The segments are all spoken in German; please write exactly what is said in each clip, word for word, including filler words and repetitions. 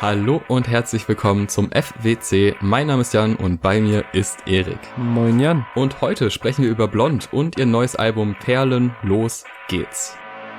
Hallo und herzlich willkommen zum F W C. Mein Name ist Jan und bei mir ist Erik. Moin Jan. Und heute sprechen wir über Blond und ihr neues Album Perlen. Los geht's.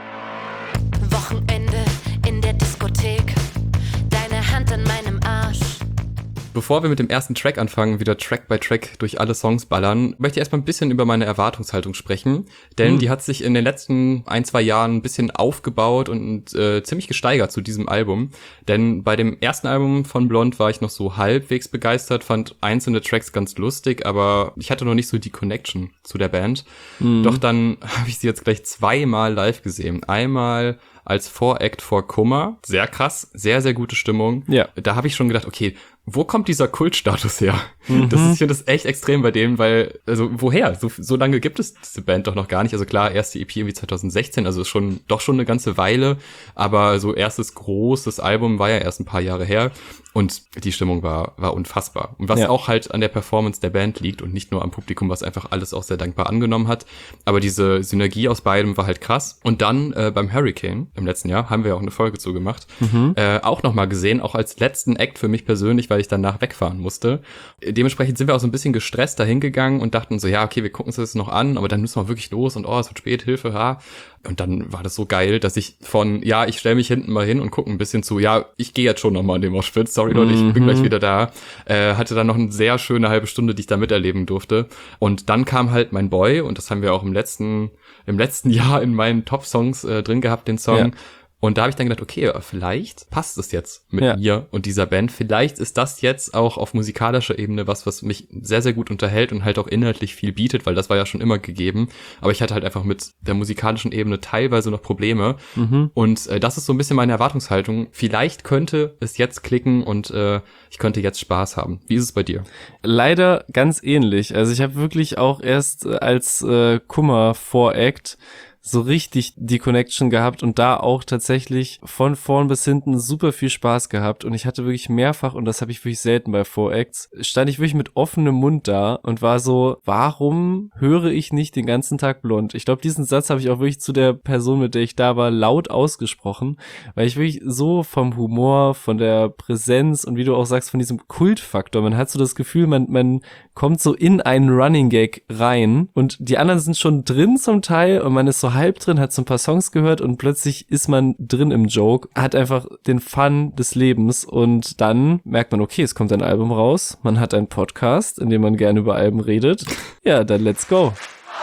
Wochenende in der Diskothek, deine Hand an meinem Arsch. Bevor wir mit dem ersten Track anfangen, wieder Track by Track durch alle Songs ballern, möchte ich erstmal ein bisschen über meine Erwartungshaltung sprechen, denn mhm. die hat sich in den letzten ein, zwei Jahren ein bisschen aufgebaut und äh, ziemlich gesteigert zu diesem Album, denn bei dem ersten Album von Blond war ich noch so halbwegs begeistert, fand einzelne Tracks ganz lustig, aber ich hatte noch nicht so die Connection zu der Band. Mhm. Doch dann habe ich sie jetzt gleich zweimal live gesehen. Einmal als Voract vor Kummer. Sehr krass, sehr, sehr gute Stimmung. Ja. Da habe ich schon gedacht, okay, wo kommt dieser Kultstatus her? Mhm. Das ist, ich finde das echt extrem bei denen, weil, also woher? So, so lange gibt es diese Band doch noch gar nicht. Also klar, erste E P irgendwie zwanzig sechzehn, also ist schon doch schon eine ganze Weile, aber so erstes großes Album war ja erst ein paar Jahre her und die Stimmung war war unfassbar. Und was ja. auch halt an der Performance der Band liegt und nicht nur am Publikum, was einfach alles auch sehr dankbar angenommen hat. Aber diese Synergie aus beidem war halt krass. Und dann äh, beim Hurricane im letzten Jahr haben wir ja auch eine Folge zu gemacht, mhm. äh, auch nochmal gesehen, auch als letzten Act für mich persönlich, weil ich danach wegfahren musste. Dementsprechend sind wir auch so ein bisschen gestresst dahin gegangen und dachten so, ja, okay, wir gucken uns das noch an, aber dann müssen wir wirklich los und oh, es wird spät, Hilfe, ha. Und dann war das so geil, dass ich von, ja, ich stelle mich hinten mal hin und gucke ein bisschen zu, ja, ich gehe jetzt schon nochmal in den Moshpit, sorry Leute, ich bin gleich wieder da. Äh, hatte dann noch eine sehr schöne halbe Stunde, die ich da miterleben durfte. Und dann kam halt mein Boy, und das haben wir auch im letzten, im letzten Jahr in meinen Top-Songs äh, drin gehabt, den Song. Ja. Und da habe ich dann gedacht, okay, vielleicht passt es jetzt mit ja. mir und dieser Band. Vielleicht ist das jetzt auch auf musikalischer Ebene was, was mich sehr, sehr gut unterhält und halt auch inhaltlich viel bietet, weil das war ja schon immer gegeben. Aber ich hatte halt einfach mit der musikalischen Ebene teilweise noch Probleme. Mhm. Und äh, das ist so ein bisschen meine Erwartungshaltung. Vielleicht könnte es jetzt klicken und äh, ich könnte jetzt Spaß haben. Wie ist es bei dir? Leider ganz ähnlich. Also ich habe wirklich auch erst äh, als äh, Kummer-Voract so richtig die Connection gehabt und da auch tatsächlich von vorn bis hinten super viel Spaß gehabt und ich hatte wirklich mehrfach, und das habe ich wirklich selten bei Voracts, stand ich wirklich mit offenem Mund da und war so, warum höre ich nicht den ganzen Tag Blond? Ich glaube, diesen Satz habe ich auch wirklich zu der Person, mit der ich da war, laut ausgesprochen, weil ich wirklich so vom Humor, von der Präsenz und wie du auch sagst, von diesem Kultfaktor, man hat so das Gefühl, man, man kommt so in einen Running Gag rein und die anderen sind schon drin zum Teil und man ist so halb drin, hat so ein paar Songs gehört und plötzlich ist man drin im Joke, hat einfach den Fun des Lebens und dann merkt man, okay, es kommt ein Album raus, man hat einen Podcast, in dem man gerne über Alben redet. Ja, dann let's go.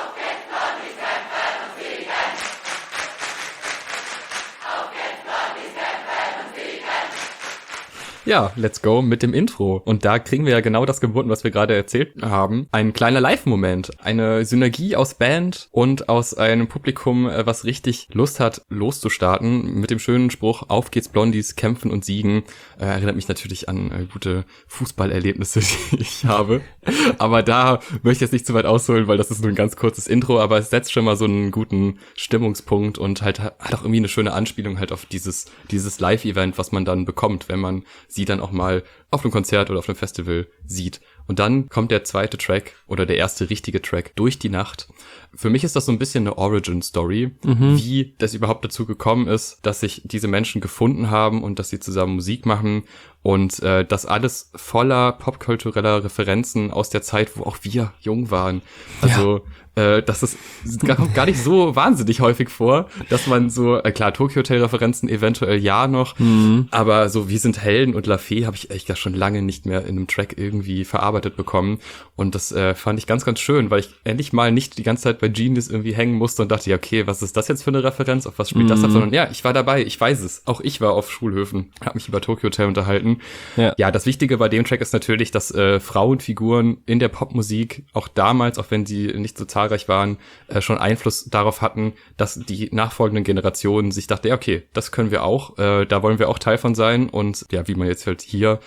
Ja, let's go mit dem Intro. Und da kriegen wir ja genau das geboten, was wir gerade erzählt haben. Ein kleiner Live-Moment. Eine Synergie aus Band und aus einem Publikum, was richtig Lust hat, loszustarten. Mit dem schönen Spruch, auf geht's Blondies, kämpfen und siegen. Äh, erinnert mich natürlich an äh, gute Fußballerlebnisse, die ich habe. Aber da möchte ich jetzt nicht zu weit ausholen, weil das ist nur ein ganz kurzes Intro. Aber es setzt schon mal so einen guten Stimmungspunkt und halt hat auch irgendwie eine schöne Anspielung halt auf dieses, dieses Live-Event, was man dann bekommt, wenn man sie dann auch mal auf einem Konzert oder auf einem Festival sieht. Und dann kommt der zweite Track oder der erste richtige Track, Durch die Nacht. Für mich ist das so ein bisschen eine Origin-Story, mhm. wie das überhaupt dazu gekommen ist, dass sich diese Menschen gefunden haben und dass sie zusammen Musik machen. Und äh, das alles voller popkultureller Referenzen aus der Zeit, wo auch wir jung waren. Also ja. äh, das ist das kommt gar nicht so wahnsinnig häufig vor, dass man so, äh, klar, Tokyo Hotel-Referenzen eventuell ja noch, mhm. aber so Wir sind Helden und La Fee habe ich echt ja schon lange nicht mehr in einem Track irgendwie verarbeitet bekommen. Und das äh, fand ich ganz, ganz schön, weil ich endlich mal nicht die ganze Zeit bei Genius irgendwie hängen musste und dachte, ja, okay, was ist das jetzt für eine Referenz? Auf was spielt mhm. das ab? Sondern ja, ich war dabei, ich weiß es. Auch ich war auf Schulhöfen, habe mich über Tokyo Hotel unterhalten. Ja. ja, das Wichtige bei dem Track ist natürlich, dass äh, Frauenfiguren in der Popmusik auch damals, auch wenn sie nicht so zahlreich waren, äh, schon Einfluss darauf hatten, dass die nachfolgenden Generationen sich dachten, ja, okay, das können wir auch, äh, da wollen wir auch Teil von sein. Und ja, wie man jetzt halt hier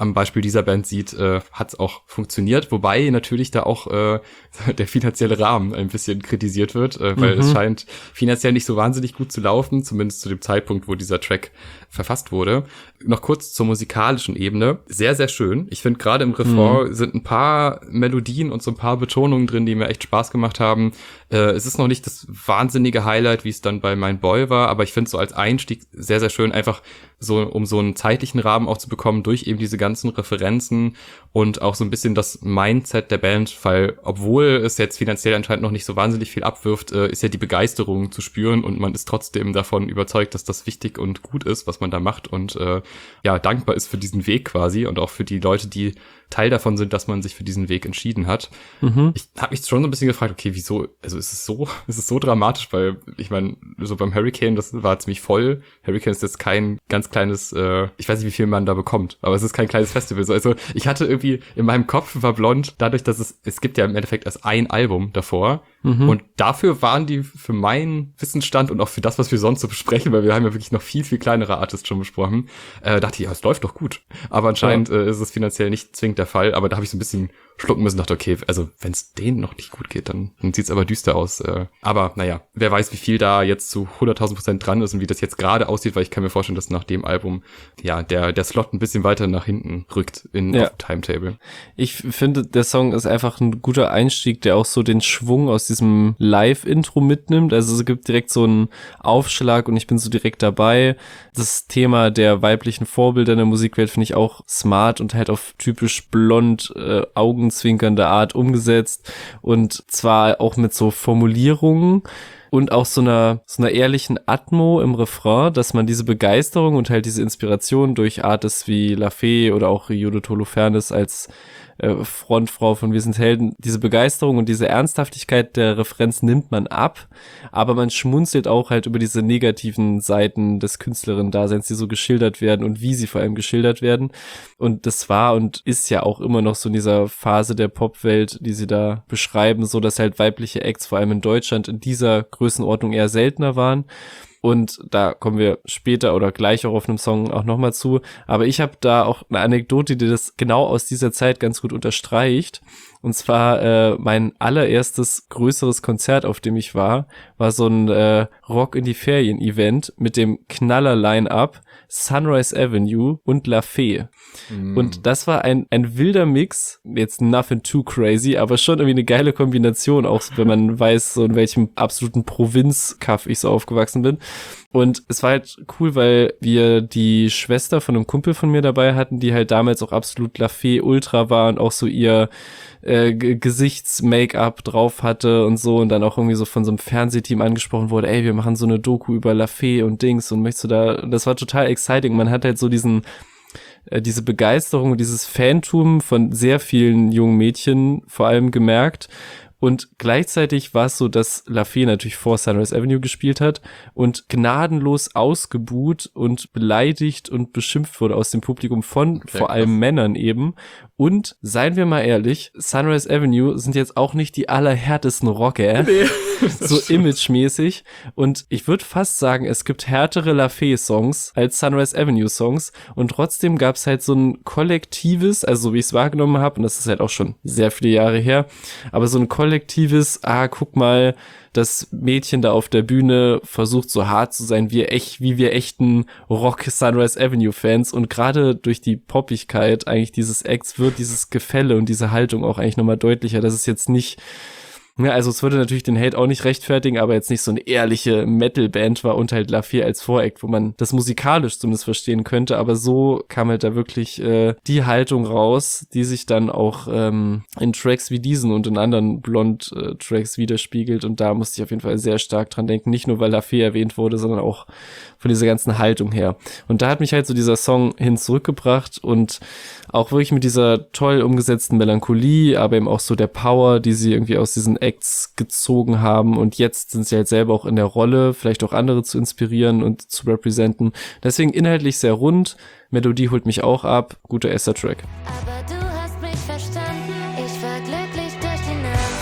am Beispiel dieser Band sieht, äh, hat es auch funktioniert, wobei natürlich da auch äh, der finanzielle Rahmen ein bisschen kritisiert wird, äh, weil mhm. es scheint finanziell nicht so wahnsinnig gut zu laufen, zumindest zu dem Zeitpunkt, wo dieser Track verfasst wurde. Noch kurz zur musikalischen Ebene. Sehr, sehr schön. Ich finde, gerade im Refrain mhm. sind ein paar Melodien und so ein paar Betonungen drin, die mir echt Spaß gemacht haben. Äh, es ist noch nicht das wahnsinnige Highlight, wie es dann bei Mein Boy war, aber ich finde es so als Einstieg sehr, sehr schön, einfach so, um so einen zeitlichen Rahmen auch zu bekommen durch eben diese ganzen Referenzen und auch so ein bisschen das Mindset der Band, weil obwohl es jetzt finanziell anscheinend noch nicht so wahnsinnig viel abwirft, äh, ist ja die Begeisterung zu spüren und man ist trotzdem davon überzeugt, dass das wichtig und gut ist, was man da macht und äh, ja, dankbar ist für diesen Weg quasi und auch für die Leute, die Teil davon sind, dass man sich für diesen Weg entschieden hat. Mhm. Ich habe mich schon so ein bisschen gefragt, okay, wieso, also ist es so, ist es so dramatisch, weil ich meine, so beim Hurricane, das war ziemlich voll. Hurricane ist jetzt kein ganz kleines, äh, ich weiß nicht, wie viel man da bekommt, aber es ist kein kleines Festival. Also ich hatte irgendwie, in meinem Kopf war Blond, dadurch, dass es, es gibt ja im Endeffekt erst ein Album davor mhm. und dafür waren die für meinen Wissensstand und auch für das, was wir sonst so besprechen, weil wir haben ja wirklich noch viel, viel kleinere Artists schon besprochen, äh, dachte ich, ja, es läuft doch gut. Aber anscheinend ja. äh, ist es finanziell nicht zwingend der Fall, aber da habe ich so ein bisschen schlucken müssen, dachte, okay, also wenn es denen noch nicht gut geht, dann, dann sieht es aber düster aus. Äh, aber naja, wer weiß, wie viel da jetzt zu hunderttausend Prozent dran ist und wie das jetzt gerade aussieht, weil ich kann mir vorstellen, dass nach dem Album ja der der Slot ein bisschen weiter nach hinten rückt in ja. auf dem Timetable. Ich finde, der Song ist einfach ein guter Einstieg, der auch so den Schwung aus diesem Live-Intro mitnimmt. Also es gibt direkt so einen Aufschlag und ich bin so direkt dabei. Das Thema der weiblichen Vorbilder in der Musikwelt finde ich auch smart und halt auf typisch blond, äh, augenzwinkernde Art umgesetzt und zwar auch mit so Formulierungen und auch so einer so einer ehrlichen Atmo im Refrain, dass man diese Begeisterung und halt diese Inspiration durch Artists wie Lafay oder auch Judith Holofernes als äh, Frontfrau von Wir sind Helden, diese Begeisterung und diese Ernsthaftigkeit der Referenz nimmt man ab, aber man schmunzelt auch halt über diese negativen Seiten des Künstlerinnen-Daseins, die so geschildert werden und wie sie vor allem geschildert werden. Und das war und ist ja auch immer noch so in dieser Phase der Popwelt, die sie da beschreiben, so dass halt weibliche Acts vor allem in Deutschland in dieser Größenordnung eher seltener waren. Und da kommen wir später oder gleich auch auf einem Song auch nochmal zu. Aber ich habe da auch eine Anekdote, die das genau aus dieser Zeit ganz gut unterstreicht. Und zwar äh, mein allererstes größeres Konzert, auf dem ich war, war so ein äh, Rock in die Ferien-Event mit dem Knaller-Line-Up Sunrise Avenue und Lafay. Mm. Und das war ein ein wilder Mix, jetzt nothing too crazy, aber schon irgendwie eine geile Kombination, auch wenn man weiß, so in welchem absoluten Provinzkaff ich so aufgewachsen bin. Und es war halt cool, weil wir die Schwester von einem Kumpel von mir dabei hatten, die halt damals auch absolut Lafay Ultra war und auch so ihr äh, G- Gesichts-Make-up drauf hatte und so und dann auch irgendwie so von so einem Fernsehteam angesprochen wurde, ey, wir machen so eine Doku über Lafay und Dings und möchtest du da, das war total exciting. Man hat halt so diesen äh, diese Begeisterung und dieses Fantum von sehr vielen jungen Mädchen vor allem gemerkt. Und gleichzeitig war es so, dass Lafay natürlich vor Sunrise Avenue gespielt hat und gnadenlos ausgebuht und beleidigt und beschimpft wurde aus dem Publikum von okay, vor allem krass. Männern eben. Und seien wir mal ehrlich, Sunrise Avenue sind jetzt auch nicht die allerhärtesten Rocker, nee, so imagemäßig. Und ich würde fast sagen, es gibt härtere Lafay-Songs als Sunrise Avenue-Songs. Und trotzdem gab es halt so ein kollektives, also so wie ich es wahrgenommen habe, und das ist halt auch schon sehr viele Jahre her, aber so ein kollektives, ah, guck mal, das Mädchen da auf der Bühne versucht so hart zu sein, wie echt, wie wir echten Rock Sunrise Avenue Fans, und gerade durch die Poppigkeit eigentlich dieses Acts wird dieses Gefälle und diese Haltung auch eigentlich nochmal deutlicher, dass es jetzt nicht, ja, also es würde natürlich den Hate auch nicht rechtfertigen, aber jetzt nicht so eine ehrliche Metal-Band war und halt Lafay als Voreact, wo man das musikalisch zumindest verstehen könnte, aber so kam halt da wirklich äh, die Haltung raus, die sich dann auch ähm, in Tracks wie diesen und in anderen Blond-Tracks widerspiegelt, und da musste ich auf jeden Fall sehr stark dran denken, nicht nur weil Lafay erwähnt wurde, sondern auch von dieser ganzen Haltung her. Und da hat mich halt so dieser Song hin zurückgebracht und auch wirklich mit dieser toll umgesetzten Melancholie, aber eben auch so der Power, die sie irgendwie aus diesen Acts gezogen haben, und jetzt sind sie halt selber auch in der Rolle, vielleicht auch andere zu inspirieren und zu representen. Deswegen inhaltlich sehr rund, Melodie holt mich auch ab, guter erster Track. Aber du hast mich verstanden, ich war glücklich durch die Nacht.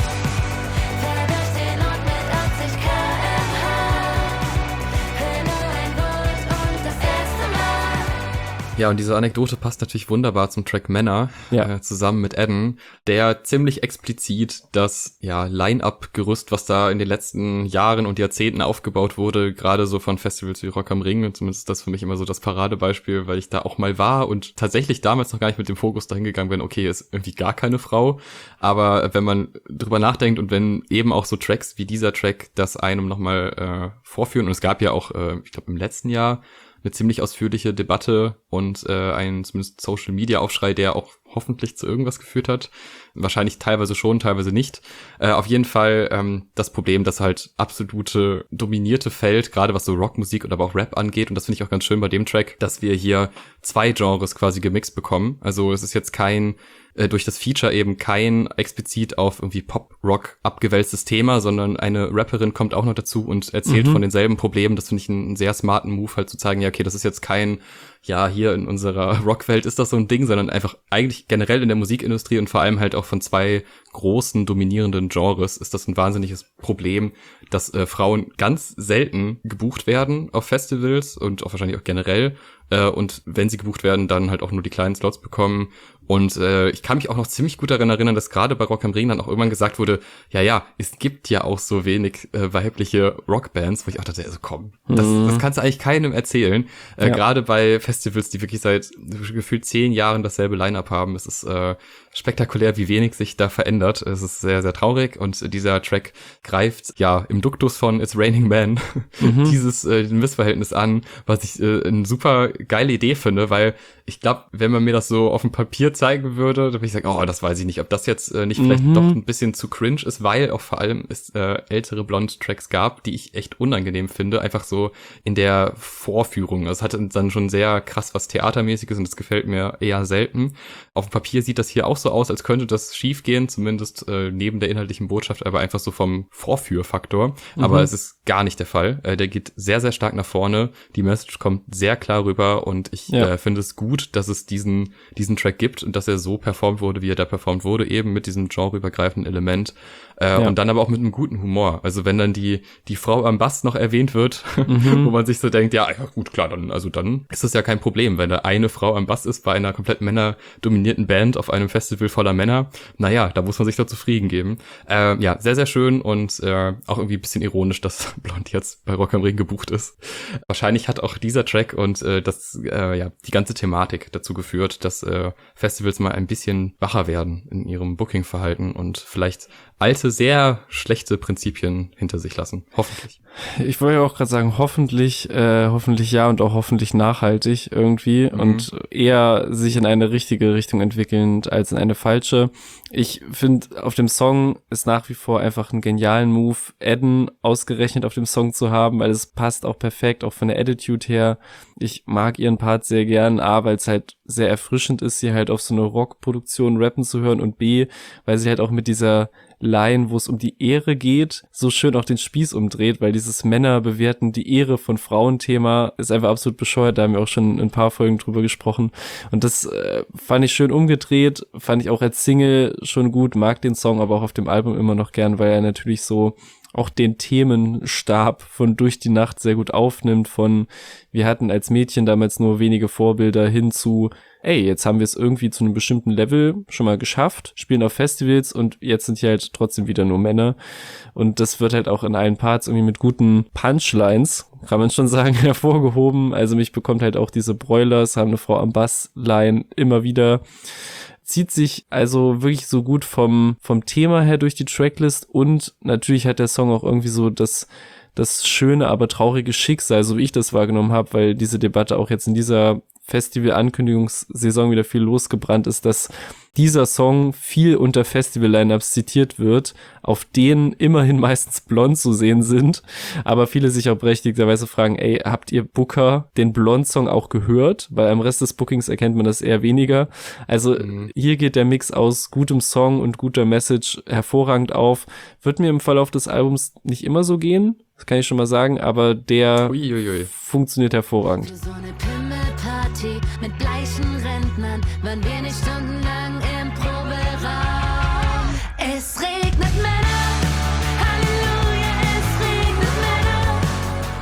Fahr durch den Ort mit achtzig Kilometer pro Stunde. Hör nur ein Wort und das erste Mal. Ja, und diese Anekdote passt natürlich wunderbar zum Track Männer, Ja. äh, zusammen mit Eden, der ziemlich explizit das ja Line-Up-Gerüst, was da in den letzten Jahren und Jahrzehnten aufgebaut wurde, gerade so von Festivals wie Rock am Ring, und zumindest ist das für mich immer so das Paradebeispiel, weil ich da auch mal war und tatsächlich damals noch gar nicht mit dem Fokus dahin gegangen bin, okay, ist irgendwie gar keine Frau, aber wenn man drüber nachdenkt und wenn eben auch so Tracks wie dieser Track das einem nochmal äh, vorführen, und es gab ja auch, äh, ich glaube im letzten Jahr, eine ziemlich ausführliche Debatte und äh, einen zumindest Social-Media-Aufschrei, der auch hoffentlich zu irgendwas geführt hat. Wahrscheinlich teilweise schon, teilweise nicht. Äh, auf jeden Fall ähm, das Problem, dass halt absolute dominierte Feld, gerade was so Rockmusik oder aber auch Rap angeht, und das finde ich auch ganz schön bei dem Track, dass wir hier zwei Genres quasi gemixt bekommen. Also es ist jetzt kein äh, durch das Feature eben kein explizit auf irgendwie Pop-Rock abgewälztes Thema, sondern eine Rapperin kommt auch noch dazu und erzählt mhm. von denselben Problemen. Das finde ich einen, einen sehr smarten Move, halt zu zeigen, ja, okay, das ist jetzt kein, ja, hier in unserer Rockwelt ist das so ein Ding, sondern einfach eigentlich generell in der Musikindustrie und vor allem halt auch von zwei großen, dominierenden Genres ist das ein wahnsinniges Problem, dass äh, Frauen ganz selten gebucht werden auf Festivals und auch wahrscheinlich auch generell. Äh, und wenn sie gebucht werden, dann halt auch nur die kleinen Slots bekommen. Und äh, ich kann mich auch noch ziemlich gut daran erinnern, dass gerade bei Rock am Ring dann auch irgendwann gesagt wurde, ja, ja, es gibt ja auch so wenig äh, weibliche Rockbands, wo ich auch dachte, also komm, das, mhm. das kannst du eigentlich keinem erzählen. Äh, ja. Gerade bei Festivals, die wirklich seit gefühlt zehn Jahren dasselbe Line-Up haben. Es ist äh, spektakulär, wie wenig sich da verändert. Es ist sehr, sehr traurig und dieser Track greift ja im Duktus von It's Raining Men mhm. dieses äh, Missverhältnis an, was ich äh, eine super geile Idee finde, weil ich glaube, wenn man mir das so auf dem Papier zeigen würde, dann würde ich sagen, oh, das weiß ich nicht, ob das jetzt äh, nicht vielleicht mhm. doch ein bisschen zu cringe ist, weil auch vor allem es äh, ältere Blond-Tracks gab, die ich echt unangenehm finde, einfach so in der Vorführung. Also es hatte dann schon sehr krass was Theatermäßiges und das gefällt mir eher selten. Auf dem Papier sieht das hier auch so aus, als könnte das schief gehen, zumindest äh, neben der inhaltlichen Botschaft, aber einfach so vom Vorführfaktor. Mhm. Aber es ist gar nicht der Fall. Äh, der geht sehr, sehr stark nach vorne. Die Message kommt sehr klar rüber und ich ja. äh, finde es gut, dass es diesen diesen Track gibt und dass er so performt wurde, wie er da performt wurde, eben mit diesem genreübergreifenden Element. Äh, ja. Und dann aber auch mit einem guten Humor. Also wenn dann die die Frau am Bass noch erwähnt wird, mhm. wo man sich so denkt, ja, ja gut, klar, dann also dann ist das ja kein Problem, wenn da eine Frau am Bass ist bei einer komplett männerdominierten Band auf einem Festival voller Männer. Naja, da muss man sich doch zufrieden geben. Äh, ja, sehr, sehr schön und äh, auch irgendwie ein bisschen ironisch, dass Blond jetzt bei Rock am Ring gebucht ist. Wahrscheinlich hat auch dieser Track und äh, das äh, ja die ganze Thematik dazu geführt, dass äh, Festivals mal ein bisschen wacher werden in ihrem Booking-Verhalten und vielleicht alte, sehr schlechte Prinzipien hinter sich lassen. Hoffentlich. Ich wollte ja auch gerade sagen, hoffentlich, äh, hoffentlich ja und auch hoffentlich nachhaltig irgendwie mhm. und eher sich in eine richtige Richtung entwickelnd als in eine falsche. Ich finde, auf dem Song ist nach wie vor einfach einen genialen Move, Eden ausgerechnet auf dem Song zu haben, weil es passt auch perfekt, auch von der Attitude her. Ich mag ihren Part sehr gern, A, weil es halt sehr erfrischend ist, sie halt auf so eine Rockproduktion rappen zu hören und B, weil sie halt auch mit dieser Line, wo es um die Ehre geht, so schön auch den Spieß umdreht, weil dieses Männer bewerten die Ehre von Frauen-Thema ist einfach absolut bescheuert, da haben wir auch schon in ein paar Folgen drüber gesprochen und das äh, fand ich schön umgedreht, fand ich auch als Single schon gut, mag den Song aber auch auf dem Album immer noch gern, weil er natürlich so auch den Themenstab von Durch die Nacht sehr gut aufnimmt, von wir hatten als Mädchen damals nur wenige Vorbilder hin zu ey, jetzt haben wir es irgendwie zu einem bestimmten Level schon mal geschafft, spielen auf Festivals und jetzt sind hier halt trotzdem wieder nur Männer und das wird halt auch in allen Parts irgendwie mit guten Punchlines, kann man schon sagen, hervorgehoben. Also mich bekommt halt auch diese Broilers, haben eine Frau am Bassline immer wieder. Zieht sich also wirklich so gut vom vom Thema her durch die Tracklist und natürlich hat der Song auch irgendwie so das das schöne, aber traurige Schicksal, so wie ich das wahrgenommen habe, weil diese Debatte auch jetzt in dieser Festival-Ankündigungssaison wieder viel losgebrannt ist, dass dieser Song viel unter Festival-Lineups zitiert wird, auf denen immerhin meistens Blond zu sehen sind, aber viele sich auch berechtigterweise fragen, ey, habt ihr Booker den Blond-Song auch gehört? Weil am Rest des Bookings erkennt man das eher weniger. Also mhm. hier geht der Mix aus gutem Song und guter Message hervorragend auf. Wird mir im Verlauf des Albums nicht immer so gehen, das kann ich schon mal sagen, aber der Uiuiui. funktioniert hervorragend. Für so eine Pimmelparty mit bleichen Rentnern waren wir nicht stundenlang im Proberaum. Es regnet Männer, Halleluja, es regnet Männer.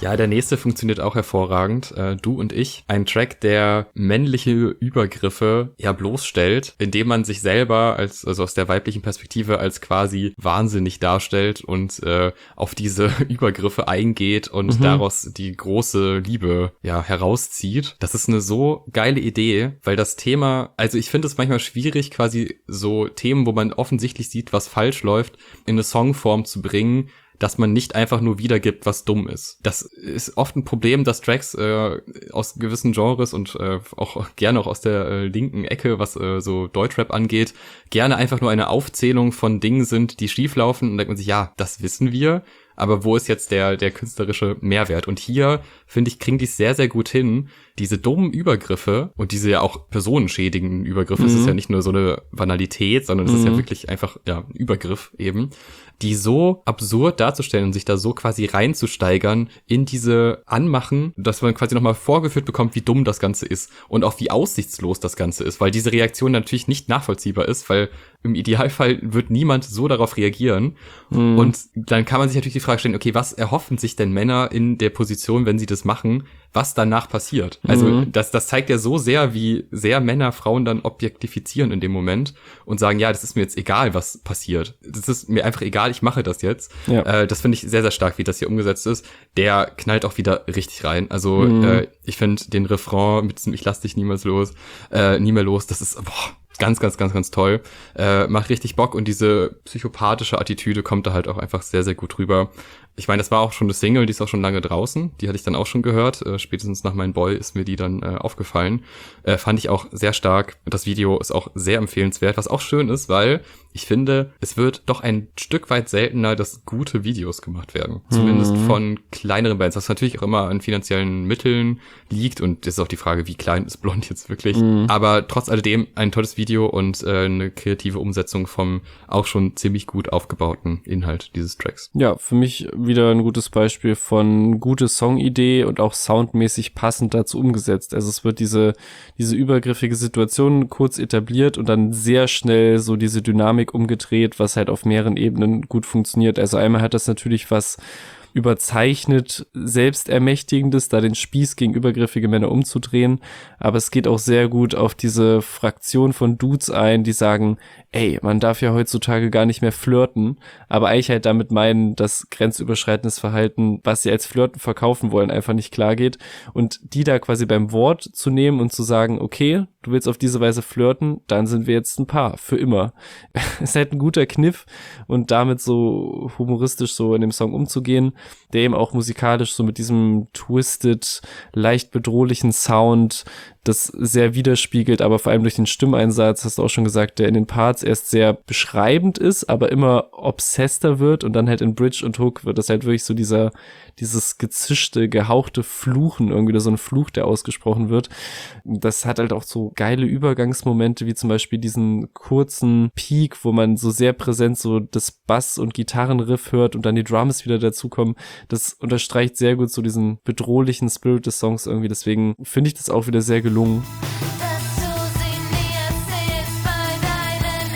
Ja, der nächste funktioniert auch hervorragend. Äh, du und ich. Ein Track, der männliche Übergriffe ja bloßstellt, indem man sich selber als, also aus der weiblichen Perspektive als quasi wahnsinnig darstellt und äh, auf diese Übergriffe eingeht und mhm. daraus die große Liebe ja herauszieht. Das ist eine so geile Idee, weil das Thema, also ich finde es manchmal schwierig, quasi so Themen, wo man offensichtlich sieht, was falsch läuft, in eine Songform zu bringen, dass man nicht einfach nur wiedergibt, was dumm ist. Das ist oft ein Problem, dass Tracks äh, aus gewissen Genres und äh, auch gerne auch aus der äh, linken Ecke, was äh, so Deutschrap angeht, gerne einfach nur eine Aufzählung von Dingen sind, die schieflaufen, und dann denkt man sich, ja, das wissen wir, aber wo ist jetzt der der künstlerische Mehrwert? Und hier, finde ich, kriegen die es sehr, sehr gut hin, diese dummen Übergriffe und diese ja auch personenschädigenden Übergriffe, es mhm. ist ja nicht nur so eine Banalität, sondern es mhm. ist ja wirklich einfach ja ein Übergriff eben, die so absurd darzustellen und sich da so quasi reinzusteigern in diese Anmachen, dass man quasi nochmal vorgeführt bekommt, wie dumm das Ganze ist und auch wie aussichtslos das Ganze ist, weil diese Reaktion natürlich nicht nachvollziehbar ist, weil im Idealfall wird niemand so darauf reagieren. Mhm. Und dann kann man sich natürlich die Frage stellen, okay, was erhoffen sich denn Männer in der Position, wenn sie das machen, was danach passiert? Also mhm. das, das zeigt ja so sehr, wie sehr Männer Frauen dann objektifizieren in dem Moment und sagen, ja, das ist mir jetzt egal, was passiert. Das ist mir einfach egal, ich mache das jetzt. Ja. Äh, das finde ich sehr, sehr stark, wie das hier umgesetzt ist. Der knallt auch wieder richtig rein. Also mhm. äh, ich finde den Refrain mit diesem Ich lass dich niemals los, äh, nie mehr los, das ist, boah, ganz, ganz, ganz, ganz toll. Äh, macht richtig Bock und diese psychopathische Attitüde kommt da halt auch einfach sehr, sehr gut rüber. Ich meine, das war auch schon eine Single, die ist auch schon lange draußen. Die hatte ich dann auch schon gehört. Äh, spätestens nach Mein Boy ist mir die dann äh, aufgefallen. Äh, fand ich auch sehr stark. Das Video ist auch sehr empfehlenswert, was auch schön ist, weil ich finde, es wird doch ein Stück weit seltener, dass gute Videos gemacht werden. Mhm. Zumindest von kleineren Bands, was natürlich auch immer an finanziellen Mitteln liegt. Und das ist auch die Frage, wie klein ist Blond jetzt wirklich. Mhm. Aber trotz alledem ein tolles Video und äh, eine kreative Umsetzung vom auch schon ziemlich gut aufgebauten Inhalt dieses Tracks. Ja, für mich wieder ein gutes Beispiel von gute Songidee und auch soundmäßig passend dazu umgesetzt. Also es wird diese diese übergriffige Situation kurz etabliert und dann sehr schnell so diese Dynamik umgedreht, was halt auf mehreren Ebenen gut funktioniert. Also einmal hat das natürlich was überzeichnet Selbstermächtigendes, da den Spieß gegen übergriffige Männer umzudrehen, aber es geht auch sehr gut auf diese Fraktion von Dudes ein, die sagen, ey, man darf ja heutzutage gar nicht mehr flirten, aber eigentlich halt damit meinen, dass grenzüberschreitendes Verhalten, was sie als Flirten verkaufen wollen, einfach nicht klar geht, und die da quasi beim Wort zu nehmen und zu sagen, okay, du willst auf diese Weise flirten, dann sind wir jetzt ein Paar, für immer. Ist halt ein guter Kniff und damit so humoristisch so in dem Song umzugehen, der eben auch musikalisch so mit diesem twisted, leicht bedrohlichen Sound das sehr widerspiegelt, aber vor allem durch den Stimmeinsatz, hast du auch schon gesagt, der in den Parts erst sehr beschreibend ist, aber immer obsesster wird und dann halt in Bridge und Hook wird das halt wirklich so dieser, dieses gezischte, gehauchte Fluchen, irgendwie so ein Fluch, der ausgesprochen wird. Das hat halt auch so geile Übergangsmomente, wie zum Beispiel diesen kurzen Peak, wo man so sehr präsent so das Bass- und Gitarrenriff hört und dann die Drums wieder dazukommen. Das unterstreicht sehr gut so diesen bedrohlichen Spirit des Songs irgendwie, deswegen finde ich das auch wieder sehr gelungen. Dass du sie nie erzählst bei deinen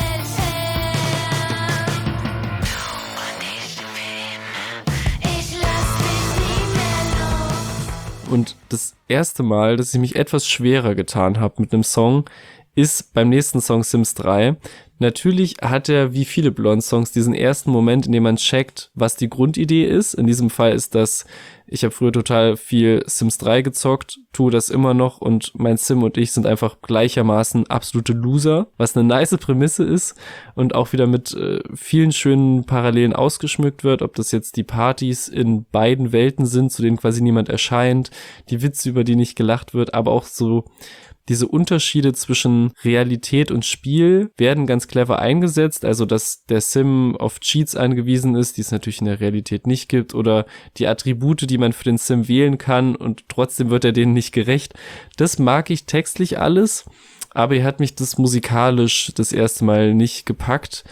Eltern. Du und ich, ich lass dich nie mehr los. Und das erste Mal, dass ich mich etwas schwerer getan habe mit einem Song, ist beim nächsten Song Sims drei. Natürlich hat er, wie viele Blond-Songs, diesen ersten Moment, in dem man checkt, was die Grundidee ist. In diesem Fall ist das, ich habe früher total viel Sims drei gezockt, tue das immer noch und mein Sim und ich sind einfach gleichermaßen absolute Loser, was eine nice Prämisse ist und auch wieder mit äh, vielen schönen Parallelen ausgeschmückt wird, ob das jetzt die Partys in beiden Welten sind, zu denen quasi niemand erscheint, die Witze, über die nicht gelacht wird, aber auch so diese Unterschiede zwischen Realität und Spiel werden ganz clever eingesetzt, also dass der Sim auf Cheats angewiesen ist, die es natürlich in der Realität nicht gibt, oder die Attribute, die man für den Sim wählen kann und trotzdem wird er denen nicht gerecht. Das mag ich textlich alles, aber hier hat mich das musikalisch das erste Mal nicht gepackt,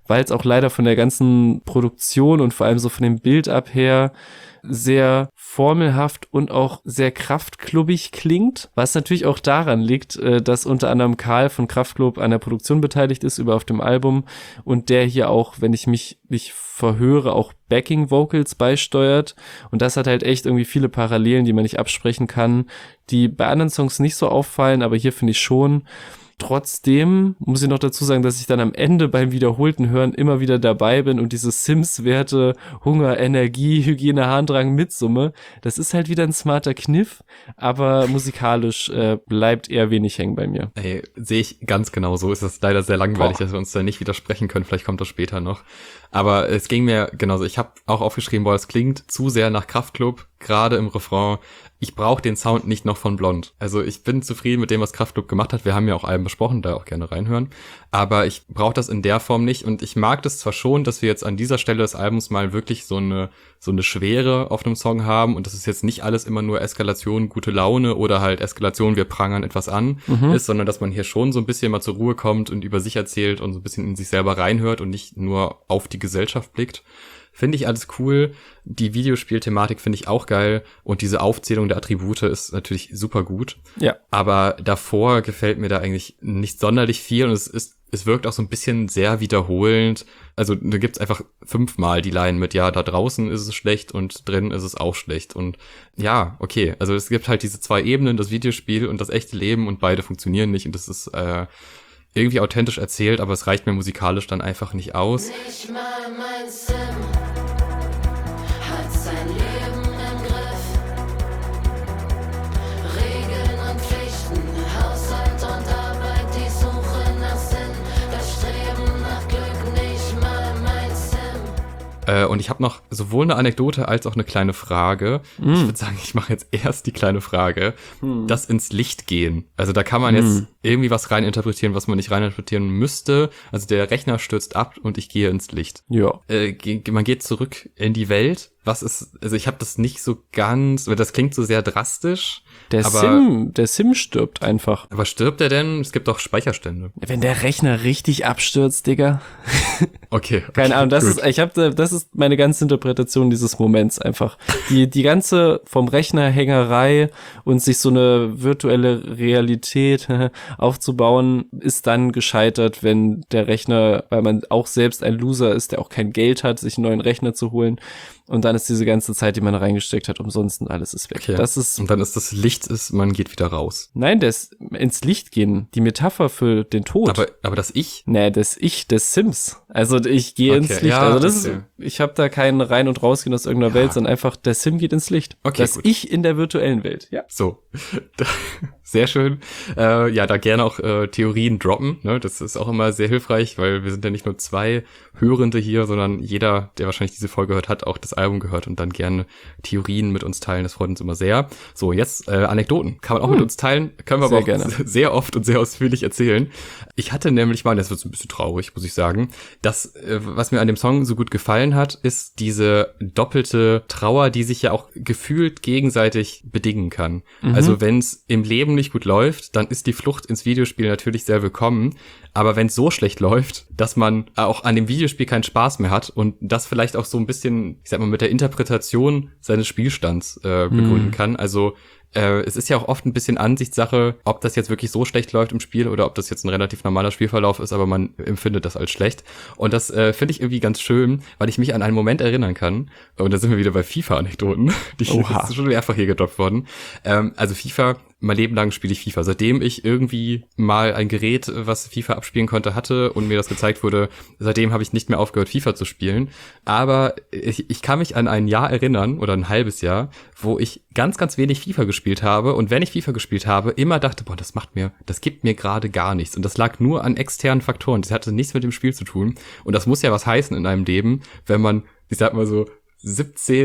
weil es auch leider von der ganzen Produktion und vor allem so von dem Bild ab her sehr formelhaft und auch sehr kraftklubbig klingt, was natürlich auch daran liegt, dass unter anderem Karl von Kraftklub an der Produktion beteiligt ist, über auf dem Album, und der hier auch, wenn ich mich nicht verhöre, auch Backing Vocals beisteuert, und das hat halt echt irgendwie viele Parallelen, die man nicht absprechen kann, die bei anderen Songs nicht so auffallen, aber hier finde ich schon. Trotzdem muss ich noch dazu sagen, dass ich dann am Ende beim wiederholten Hören immer wieder dabei bin und diese Sims-Werte, Hunger, Energie, Hygiene, Harndrang mitsumme. Das ist halt wieder ein smarter Kniff, aber musikalisch äh, bleibt eher wenig hängen bei mir. Ey, sehe ich ganz genau so. Ist das leider sehr langweilig, Boah. dass wir uns da nicht widersprechen können. Vielleicht kommt das später noch. Aber es ging mir genauso. Ich habe auch aufgeschrieben, boah, es klingt zu sehr nach Kraftklub, gerade im Refrain. Ich brauche den Sound nicht noch von Blond. Also ich bin zufrieden mit dem, was Kraftklub gemacht hat. Wir haben ja auch Alben besprochen, da auch gerne reinhören. Aber ich brauche das in der Form nicht. Und ich mag das zwar schon, dass wir jetzt an dieser Stelle des Albums mal wirklich so eine so eine Schwere auf einem Song haben. Und das ist jetzt nicht alles immer nur Eskalation, gute Laune oder halt Eskalation, wir prangern etwas an Mhm. ist, sondern dass man hier schon so ein bisschen mal zur Ruhe kommt und über sich erzählt und so ein bisschen in sich selber reinhört und nicht nur auf die Gesellschaft blickt. Finde ich alles cool. Die Videospielthematik finde ich auch geil. Und diese Aufzählung der Attribute ist natürlich super gut. Ja. Aber davor gefällt mir da eigentlich nicht sonderlich viel. Und es ist, es wirkt auch so ein bisschen sehr wiederholend. Also da gibt's einfach fünfmal die Line mit, ja, da draußen ist es schlecht und drin ist es auch schlecht. Und ja, okay. Also es gibt halt diese zwei Ebenen, das Videospiel und das echte Leben, und beide funktionieren nicht. Und das ist äh, irgendwie authentisch erzählt, aber es reicht mir musikalisch dann einfach nicht aus. Nicht mal mein Sim hat sein Leben im Griff. Regeln und Pflichten, Haushalt und Arbeit, die Suche nach Sinn, das Streben nach Glück, nicht mal mein Sim. Äh, und ich habe noch sowohl eine Anekdote als auch eine kleine Frage. Mm. Ich würde sagen, ich mache jetzt erst die kleine Frage. Mm. Das ins Licht gehen. Also da kann man Mm. jetzt irgendwie was reininterpretieren, was man nicht reininterpretieren müsste. Also der Rechner stürzt ab und ich gehe ins Licht. Ja. Äh, ge- man geht zurück in die Welt. Was ist, also ich habe das nicht so ganz, weil das klingt so sehr drastisch. Der aber, Sim, der Sim stirbt einfach. Aber stirbt er denn? Es gibt doch Speicherstände. Wenn der Rechner richtig abstürzt, Digga. Okay. Keine okay, Ahnung, das gut. ist, ich habe, das ist meine ganze Interpretation dieses Moments einfach. Die, die ganze vom Rechner Hängerei und sich so eine virtuelle Realität aufzubauen, ist dann gescheitert, wenn der Rechner, weil man auch selbst ein Loser ist, der auch kein Geld hat, sich einen neuen Rechner zu holen. Und dann ist diese ganze Zeit, die man reingesteckt hat, umsonst und alles ist weg. Okay. Das ist, Und dann ist das Licht, ist, man geht wieder raus. nein, das ins Licht gehen, die Metapher für den Tod. Aber, aber das Ich? Nee, das Ich des Sims. Also ich gehe Okay, ins Licht. ja, also das okay. ist, ich habe da keinen Rein- und Rausgehen aus irgendeiner Ja. Welt, sondern einfach der Sim geht ins Licht. Okay, das gut. Ich in der virtuellen Welt, ja. So, sehr schön. Äh, ja, da gerne auch äh, Theorien droppen. Ne? Das ist auch immer sehr hilfreich, weil wir sind ja nicht nur zwei Hörende hier, sondern jeder, der wahrscheinlich diese Folge hört, hat auch das Album gehört und dann gerne Theorien mit uns teilen. Das freut uns immer sehr. So, jetzt äh, Anekdoten. Kann man auch Hm. mit uns teilen. Können wir Sehr aber auch gerne. sehr oft und sehr ausführlich erzählen. Ich hatte nämlich mal, das wird so ein bisschen traurig, muss ich sagen, dass, äh, was mir an dem Song so gut gefallen hat, ist diese doppelte Trauer, die sich ja auch gefühlt gegenseitig bedingen kann. Mhm. Also wenn es im Leben nicht gut läuft, dann ist die Flucht ins Videospiel natürlich sehr willkommen. Aber wenn es so schlecht läuft, dass man auch an dem Videospiel keinen Spaß mehr hat und das vielleicht auch so ein bisschen, ich sag mal, mit der Interpretation seines Spielstands äh, begründen Mhm. kann. Also äh, es ist ja auch oft ein bisschen Ansichtssache, ob das jetzt wirklich so schlecht läuft im Spiel oder ob das jetzt ein relativ normaler Spielverlauf ist, aber man empfindet das als schlecht. Und das äh, finde ich irgendwie ganz schön, weil ich mich an einen Moment erinnern kann. Und da sind wir wieder bei FIFA-Anekdoten. Die Oha. das ist schon mehrfach hier gedroppt worden. Ähm, also FIFA, mein Leben lang spiele ich FIFA. Seitdem ich irgendwie mal ein Gerät, was FIFA abspielen konnte, hatte und mir das gezeigt wurde, seitdem habe ich nicht mehr aufgehört, FIFA zu spielen. Aber ich, ich kann mich an ein Jahr erinnern, oder ein halbes Jahr, wo ich ganz, ganz wenig FIFA gespielt habe. Und wenn ich FIFA gespielt habe, immer dachte, boah, das macht mir, das gibt mir gerade gar nichts. Und das lag nur an externen Faktoren. Das hatte nichts mit dem Spiel zu tun. Und das muss ja was heißen in einem Leben, wenn man, ich sag mal so, siebzehn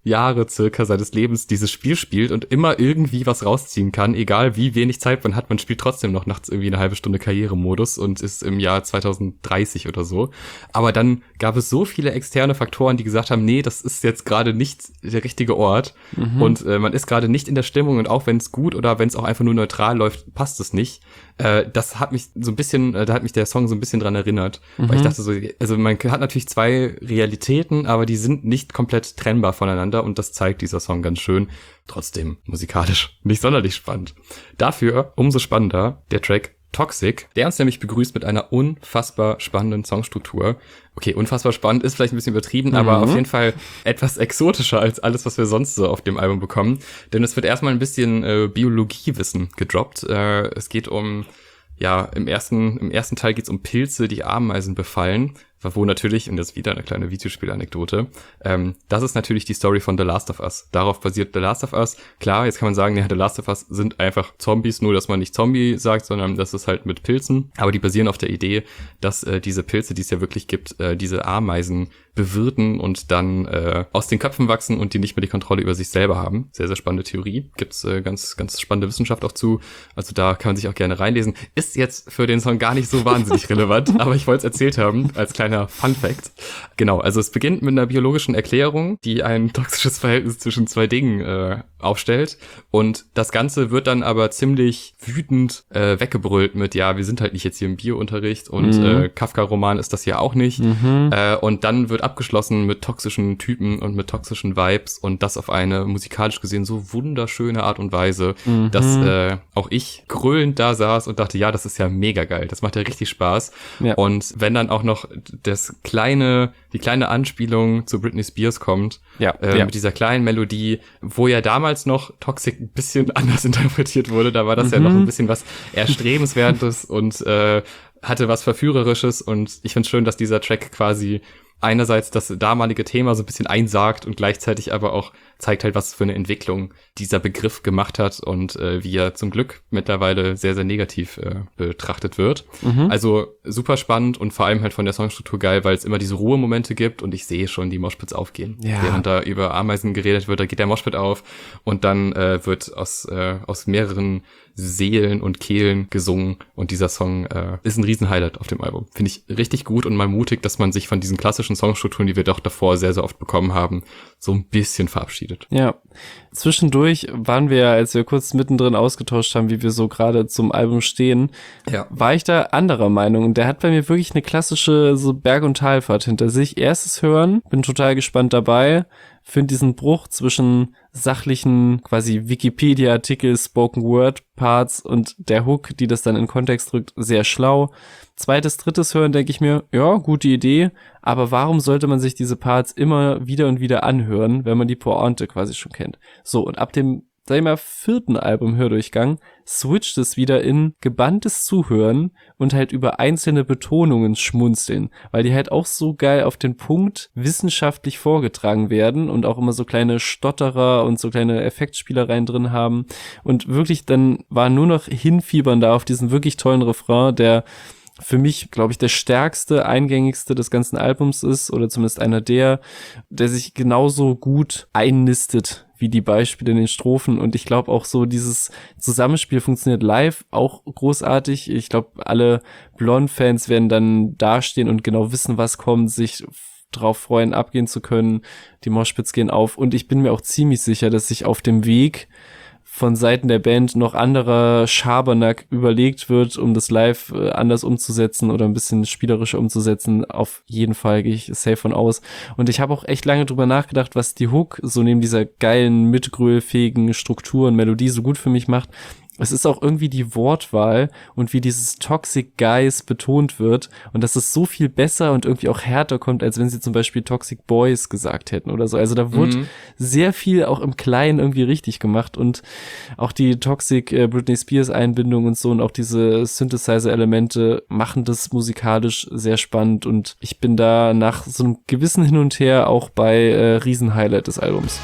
Jahre circa seines Lebens dieses Spiel spielt und immer irgendwie was rausziehen kann, egal wie wenig Zeit man hat, man spielt trotzdem noch nachts irgendwie eine halbe Stunde Karrieremodus und ist im Jahr zwanzig dreißig oder so. Aber dann gab es so viele externe Faktoren, die gesagt haben, nee, das ist jetzt gerade nicht der richtige Ort mhm. und äh, man ist gerade nicht in der Stimmung und auch wenn es gut oder wenn es auch einfach nur neutral läuft, passt es nicht. Äh, das hat mich so ein bisschen, äh, da hat mich der Song so ein bisschen dran erinnert, mhm. weil ich dachte so, also man hat natürlich zwei Realitäten, aber die sind nicht komplett trennbar voneinander und das zeigt dieser Song ganz schön. Trotzdem musikalisch nicht sonderlich spannend. Dafür umso spannender der Track Toxic, der uns nämlich begrüßt mit einer unfassbar spannenden Songstruktur. Okay, unfassbar spannend ist vielleicht ein bisschen übertrieben, mhm. aber auf jeden Fall etwas exotischer als alles, was wir sonst so auf dem Album bekommen. Denn es wird erstmal ein bisschen äh, Biologiewissen gedroppt. Äh, es geht um, ja, im ersten, im ersten Teil geht es um Pilze, die Ameisen befallen. Wo natürlich, und das ist wieder eine kleine Videospielanekdote, ähm, das ist natürlich die Story von The Last of Us. Darauf basiert The Last of Us. Klar, jetzt kann man sagen, ja, The Last of Us sind einfach Zombies, nur dass man nicht Zombie sagt, sondern das ist halt mit Pilzen. Aber die basieren auf der Idee, dass äh, diese Pilze, die es ja wirklich gibt, äh, diese Ameisen bewirten und dann äh, aus den Köpfen wachsen und die nicht mehr die Kontrolle über sich selber haben. Sehr, sehr spannende Theorie. Gibt's äh, ganz, ganz spannende Wissenschaft auch zu. Also da kann man sich auch gerne reinlesen. Ist jetzt für den Song gar nicht so wahnsinnig relevant, aber ich wollte es erzählt haben, als kleiner Fun Fact. Genau, also es beginnt mit einer biologischen Erklärung, die ein toxisches Verhältnis zwischen zwei Dingen äh, aufstellt. Und das Ganze wird dann aber ziemlich wütend äh, weggebrüllt mit, ja, wir sind halt nicht jetzt hier im Biounterricht und mhm. äh, Kafka-Roman ist das hier auch nicht. Mhm. Äh, und dann wird abgeschlossen mit toxischen Typen und mit toxischen Vibes und das auf eine musikalisch gesehen so wunderschöne Art und Weise, mhm. dass äh, auch ich grölend da saß und dachte, ja, das ist ja mega geil, das macht ja richtig Spaß. Ja. Und wenn dann auch noch das kleine, die kleine Anspielung zu Britney Spears kommt, ja, äh, ja. mit dieser kleinen Melodie, wo ja damals noch Toxic ein bisschen anders interpretiert wurde, da war das mhm. ja noch ein bisschen was Erstrebenswertes und äh, hatte was Verführerisches und ich find's schön, dass dieser Track quasi einerseits das damalige Thema so ein bisschen einsagt und gleichzeitig aber auch zeigt halt, was für eine Entwicklung dieser Begriff gemacht hat und äh, wie er zum Glück mittlerweile sehr, sehr negativ äh, betrachtet wird. Mhm. Also super spannend und vor allem halt von der Songstruktur geil, weil es immer diese Ruhemomente gibt und ich sehe schon die Moshpits aufgehen. Ja. Während da über Ameisen geredet wird, da geht der Moshpit auf und dann äh, wird aus, äh, aus mehreren Seelen und Kehlen gesungen und dieser Song äh, ist ein Riesen-Highlight auf dem Album. Finde ich richtig gut und mal mutig, dass man sich von diesen klassischen Songstrukturen, die wir doch davor sehr, sehr oft bekommen haben, so ein bisschen verabschiedet. Ja, zwischendurch waren wir, als wir kurz mittendrin ausgetauscht haben, wie wir so gerade zum Album stehen, ja. war ich da anderer Meinung und der hat bei mir wirklich eine klassische so Berg- und Talfahrt hinter sich. Erstes Hören, bin total gespannt dabei, finde diesen Bruch zwischen sachlichen quasi Wikipedia-Artikel, Spoken-Word-Parts und der Hook, die das dann in Kontext rückt, sehr schlau. Zweites, drittes Hören denke ich mir, ja, gute Idee, aber warum sollte man sich diese Parts immer wieder und wieder anhören, wenn man die Pointe quasi schon kennt? So, und ab dem, sag ich mal, vierten Album Hördurchgang switcht es wieder in gebanntes Zuhören und halt über einzelne Betonungen schmunzeln, weil die halt auch so geil auf den Punkt wissenschaftlich vorgetragen werden und auch immer so kleine Stotterer und so kleine Effektspielereien drin haben und wirklich dann war nur noch hinfiebern da auf diesen wirklich tollen Refrain, der für mich, glaube ich, der stärkste, eingängigste des ganzen Albums ist oder zumindest einer der, der sich genauso gut einnistet wie die Beispiele in den Strophen und ich glaube auch so dieses Zusammenspiel funktioniert live auch großartig. Ich glaube, alle Blonde-Fans werden dann dastehen und genau wissen, was kommt, sich drauf freuen, abgehen zu können. Die Moshpits gehen auf und ich bin mir auch ziemlich sicher, dass sich auf dem Weg von Seiten der Band noch anderer Schabernack überlegt wird, um das live äh, anders umzusetzen oder ein bisschen spielerischer umzusetzen. Auf jeden Fall gehe ich safe von aus. Und ich habe auch echt lange drüber nachgedacht, was die Hook so neben dieser geilen, mitgrölfähigen Struktur und Melodie so gut für mich macht. Es ist auch irgendwie die Wortwahl und wie dieses Toxic Guys betont wird und dass es so viel besser und irgendwie auch härter kommt, als wenn sie zum Beispiel Toxic Boys gesagt hätten oder so. Also da wurde mhm. sehr viel auch im Kleinen irgendwie richtig gemacht und auch die Toxic äh, Britney Spears Einbindung und so und auch diese Synthesizer-Elemente machen das musikalisch sehr spannend und ich bin da nach so einem gewissen Hin und Her auch bei äh, Riesen-Highlight des Albums.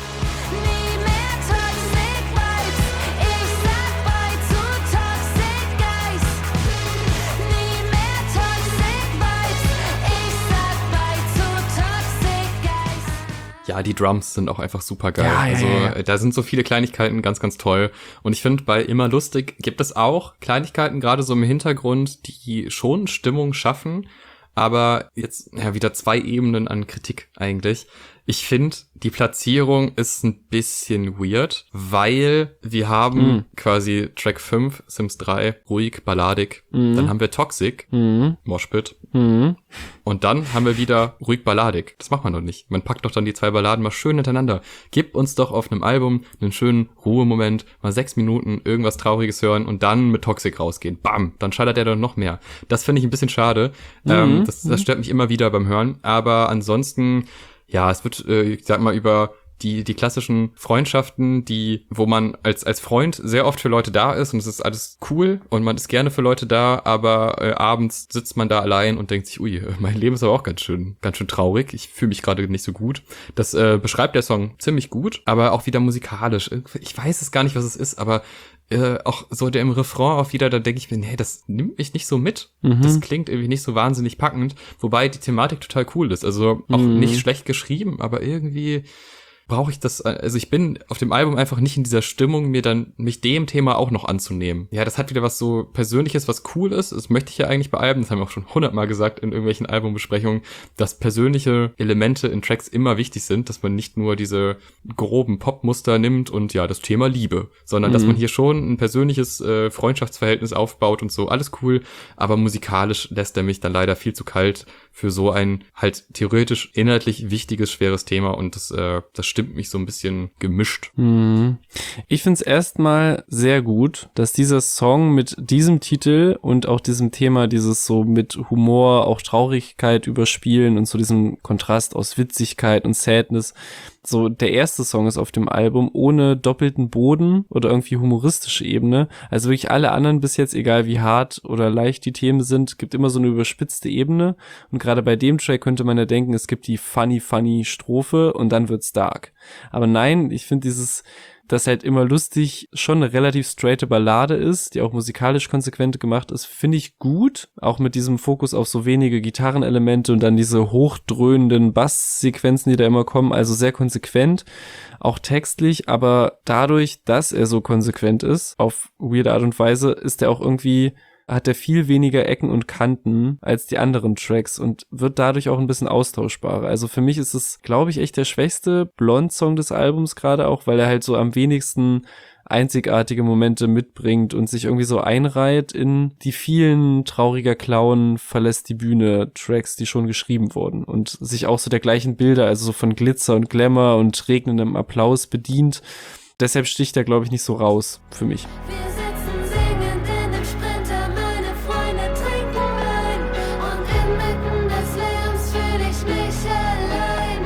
Ja, die Drums sind auch einfach super geil. Ja, ja, also ja, ja. da sind so viele Kleinigkeiten, ganz, ganz toll. Und ich finde, bei Immer lustig gibt es auch Kleinigkeiten, gerade so im Hintergrund, die schon Stimmung schaffen, aber jetzt ja wieder zwei Ebenen an Kritik eigentlich. Ich finde, die Platzierung ist ein bisschen weird, weil wir haben Mhm. quasi Track fünf, Sims drei, ruhig, balladig. Mhm. Dann haben wir Toxic, Mhm. Moshpit. Mhm. Und dann haben wir wieder ruhig balladig. Das macht man doch nicht. Man packt doch dann die zwei Balladen mal schön hintereinander. Gib uns doch auf einem Album einen schönen Ruhemoment, mal sechs Minuten irgendwas Trauriges hören und dann mit Toxic rausgehen. Bam, dann scheitert er dann noch mehr. Das finde ich ein bisschen schade. Mhm. Ähm, das, das stört mich immer wieder beim Hören. Aber ansonsten, ja, es wird, äh, ich sag mal, über die die klassischen Freundschaften, die wo man als als Freund sehr oft für Leute da ist und es ist alles cool und man ist gerne für Leute da, aber äh, abends sitzt man da allein und denkt sich, ui, mein Leben ist aber auch ganz schön ganz schön traurig. Ich fühle mich gerade nicht so gut. Das äh, beschreibt der Song ziemlich gut, aber auch wieder musikalisch. Ich weiß es gar nicht, was es ist, aber äh, auch so der im Refrain auch wieder, da denke ich mir, nee, das nimmt mich nicht so mit. Mhm. Das klingt irgendwie nicht so wahnsinnig packend, wobei die Thematik total cool ist. Also auch Mhm. nicht schlecht geschrieben, aber irgendwie brauche ich das, also ich bin auf dem Album einfach nicht in dieser Stimmung, mir dann, mich dem Thema auch noch anzunehmen. Ja, das hat wieder was so Persönliches, was cool ist. Das möchte ich ja eigentlich bei Alben, das haben wir auch schon hundertmal gesagt in irgendwelchen Albumbesprechungen, dass persönliche Elemente in Tracks immer wichtig sind, dass man nicht nur diese groben Popmuster nimmt und ja, das Thema Liebe, sondern Mhm. dass man hier schon ein persönliches äh, Freundschaftsverhältnis aufbaut und so, alles cool, aber musikalisch lässt er mich dann leider viel zu kalt für so ein halt theoretisch inhaltlich wichtiges, schweres Thema und das, äh, das stimmt mich so ein bisschen gemischt. Mhm. Ich finde es erstmal sehr gut, dass dieser Song mit diesem Titel und auch diesem Thema, dieses so mit Humor, auch Traurigkeit überspielen und so diesem Kontrast aus Witzigkeit und Sadness, so der erste Song ist auf dem Album ohne doppelten Boden oder irgendwie humoristische Ebene. Also wirklich alle anderen bis jetzt, egal wie hart oder leicht die Themen sind, gibt immer so eine überspitzte Ebene. Und gerade bei dem Track könnte man ja denken, es gibt die funny, funny Strophe und dann wird's dark. Aber nein, ich finde dieses, dass halt immer lustig schon eine relativ straighte Ballade ist, die auch musikalisch konsequent gemacht ist, finde ich gut. Auch mit diesem Fokus auf so wenige Gitarrenelemente und dann diese hochdröhnenden Basssequenzen, die da immer kommen, also sehr konsequent, auch textlich, aber dadurch, dass er so konsequent ist, auf weirde Art und Weise, ist er auch irgendwie, hat er viel weniger Ecken und Kanten als die anderen Tracks und wird dadurch auch ein bisschen austauschbarer. Also für mich ist es, glaube ich, echt der schwächste Blond-Song des Albums gerade auch, weil er halt so am wenigsten einzigartige Momente mitbringt und sich irgendwie so einreiht in die vielen trauriger Clown verlässt die Bühne Tracks, die schon geschrieben wurden und sich auch so der gleichen Bilder, also so von Glitzer und Glamour und regnendem Applaus bedient. Deshalb sticht er, glaube ich, nicht so raus für mich. Wir sitzen singend in dem Sprinter, meine Freunde trinken Wein und inmitten des Lärms fühle ich mich allein.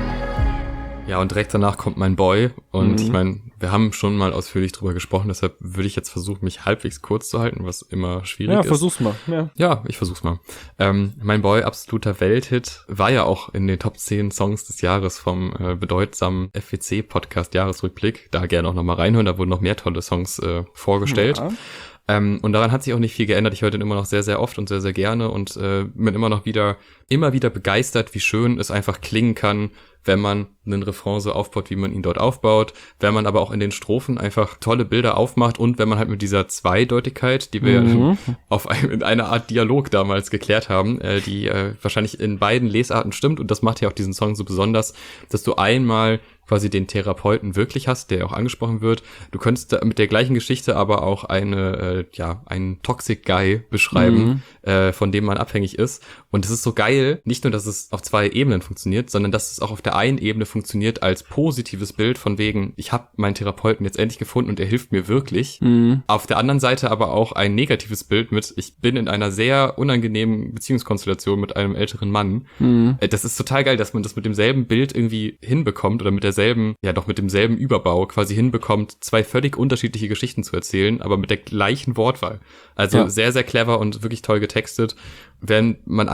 Ja, und direkt danach kommt mein Boy und Mhm. ich meine, wir haben schon mal ausführlich drüber gesprochen, deshalb würde ich jetzt versuchen, mich halbwegs kurz zu halten, was immer schwierig Ja, ist. versuch's mal. Ja. Ja, ich versuch's mal. Ähm, mein Boy, absoluter Welthit, war ja auch in den Top zehn Songs des Jahres vom äh, bedeutsamen F W C-Podcast Jahresrückblick. Da gerne auch nochmal reinhören, da wurden noch mehr tolle Songs äh, vorgestellt. Ja. Ähm, und daran hat sich auch nicht viel geändert. Ich höre den immer noch sehr, sehr oft und sehr, sehr gerne und äh, bin immer noch wieder, immer wieder begeistert, wie schön es einfach klingen kann, wenn man einen Refrain so aufbaut, wie man ihn dort aufbaut, wenn man aber auch in den Strophen einfach tolle Bilder aufmacht und wenn man halt mit dieser Zweideutigkeit, die wir Mhm. auf einem, in einer Art Dialog damals geklärt haben, äh, die äh, wahrscheinlich in beiden Lesarten stimmt und das macht ja auch diesen Song so besonders, dass du einmal quasi den Therapeuten wirklich hast, der auch angesprochen wird. Du könntest da mit der gleichen Geschichte aber auch eine, äh, ja, einen Toxic Guy beschreiben, Mhm. äh, von dem man abhängig ist. Und es ist so geil, nicht nur, dass es auf zwei Ebenen funktioniert, sondern dass es auch auf der einen Ebene funktioniert als positives Bild von wegen, ich habe meinen Therapeuten jetzt endlich gefunden und er hilft mir wirklich. Mhm. Auf der anderen Seite aber auch ein negatives Bild mit, ich bin in einer sehr unangenehmen Beziehungskonstellation mit einem älteren Mann. Mhm. Äh, Das ist total geil, dass man das mit demselben Bild irgendwie hinbekommt oder mit derselben, ja doch mit demselben Überbau quasi hinbekommt, zwei völlig unterschiedliche Geschichten zu erzählen, aber mit der gleichen Wortwahl. Also Ja. sehr, sehr clever und wirklich toll getextet. Wenn man einmal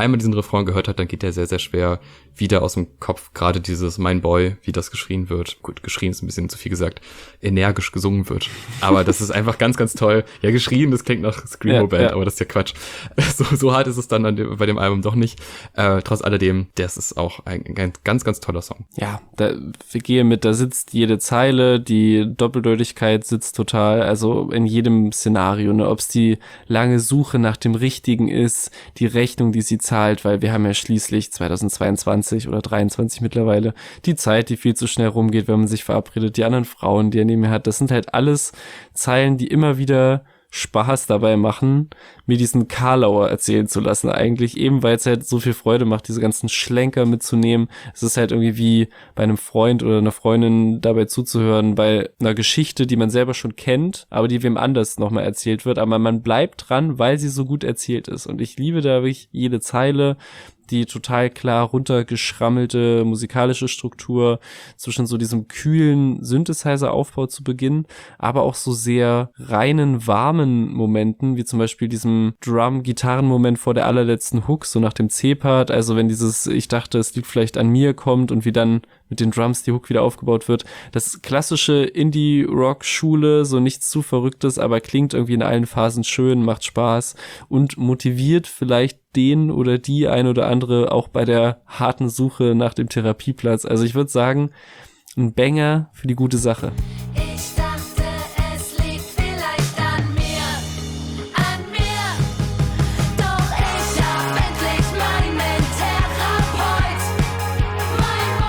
einmal diesen Refrain gehört hat, dann geht der sehr, sehr schwer wieder aus dem Kopf. Gerade dieses Mein Boy, wie das geschrien wird. Gut, geschrien ist ein bisschen zu viel gesagt. Energisch gesungen wird. Aber das ist einfach ganz, ganz toll. Ja, geschrien, das klingt nach Screamo-Band, ja, ja. aber das ist ja Quatsch. So, so hart ist es dann an dem, bei dem Album doch nicht. Äh, trotz alledem, das ist auch ein, ein ganz, ganz toller Song. Ja, da, wir gehen mit, da sitzt jede Zeile, die Doppeldeutigkeit sitzt total, also in jedem Szenario, ne, ob es die lange Suche nach dem Richtigen ist, die Rechnung, die sie zahlt, weil wir haben ja schließlich zweitausendzweiundzwanzig oder dreiundzwanzig mittlerweile die Zeit, die viel zu schnell rumgeht, wenn man sich verabredet, die anderen Frauen, die er neben mir hat, das sind halt alles Zeilen, die immer wieder Spaß dabei machen, mir diesen Karlauer erzählen zu lassen eigentlich, eben weil es halt so viel Freude macht, diese ganzen Schlenker mitzunehmen. Es ist halt irgendwie wie bei einem Freund oder einer Freundin dabei zuzuhören, bei einer Geschichte, die man selber schon kennt, aber die wem anders nochmal erzählt wird, aber man bleibt dran, weil sie so gut erzählt ist und ich liebe da wirklich jede Zeile, die total klar runtergeschrammelte musikalische Struktur zwischen so diesem kühlen Synthesizer-Aufbau zu Beginn, aber auch so sehr reinen, warmen Momenten, wie zum Beispiel diesem Drum-Gitarren-Moment vor der allerletzten Hook, so nach dem C-Part, also wenn dieses Ich dachte, es liegt vielleicht an mir kommt und wie dann mit den Drums die Hook wieder aufgebaut wird. Das klassische Indie-Rock-Schule, so nichts zu Verrücktes, aber klingt irgendwie in allen Phasen schön, macht Spaß und motiviert vielleicht den oder die ein oder andere auch bei der harten Suche nach dem Therapieplatz. Also ich würde sagen, ein Banger für die gute Sache. Ich dachte, es liegt vielleicht an mir, an mir. Doch ich hab endlich meinen Therapeut, mein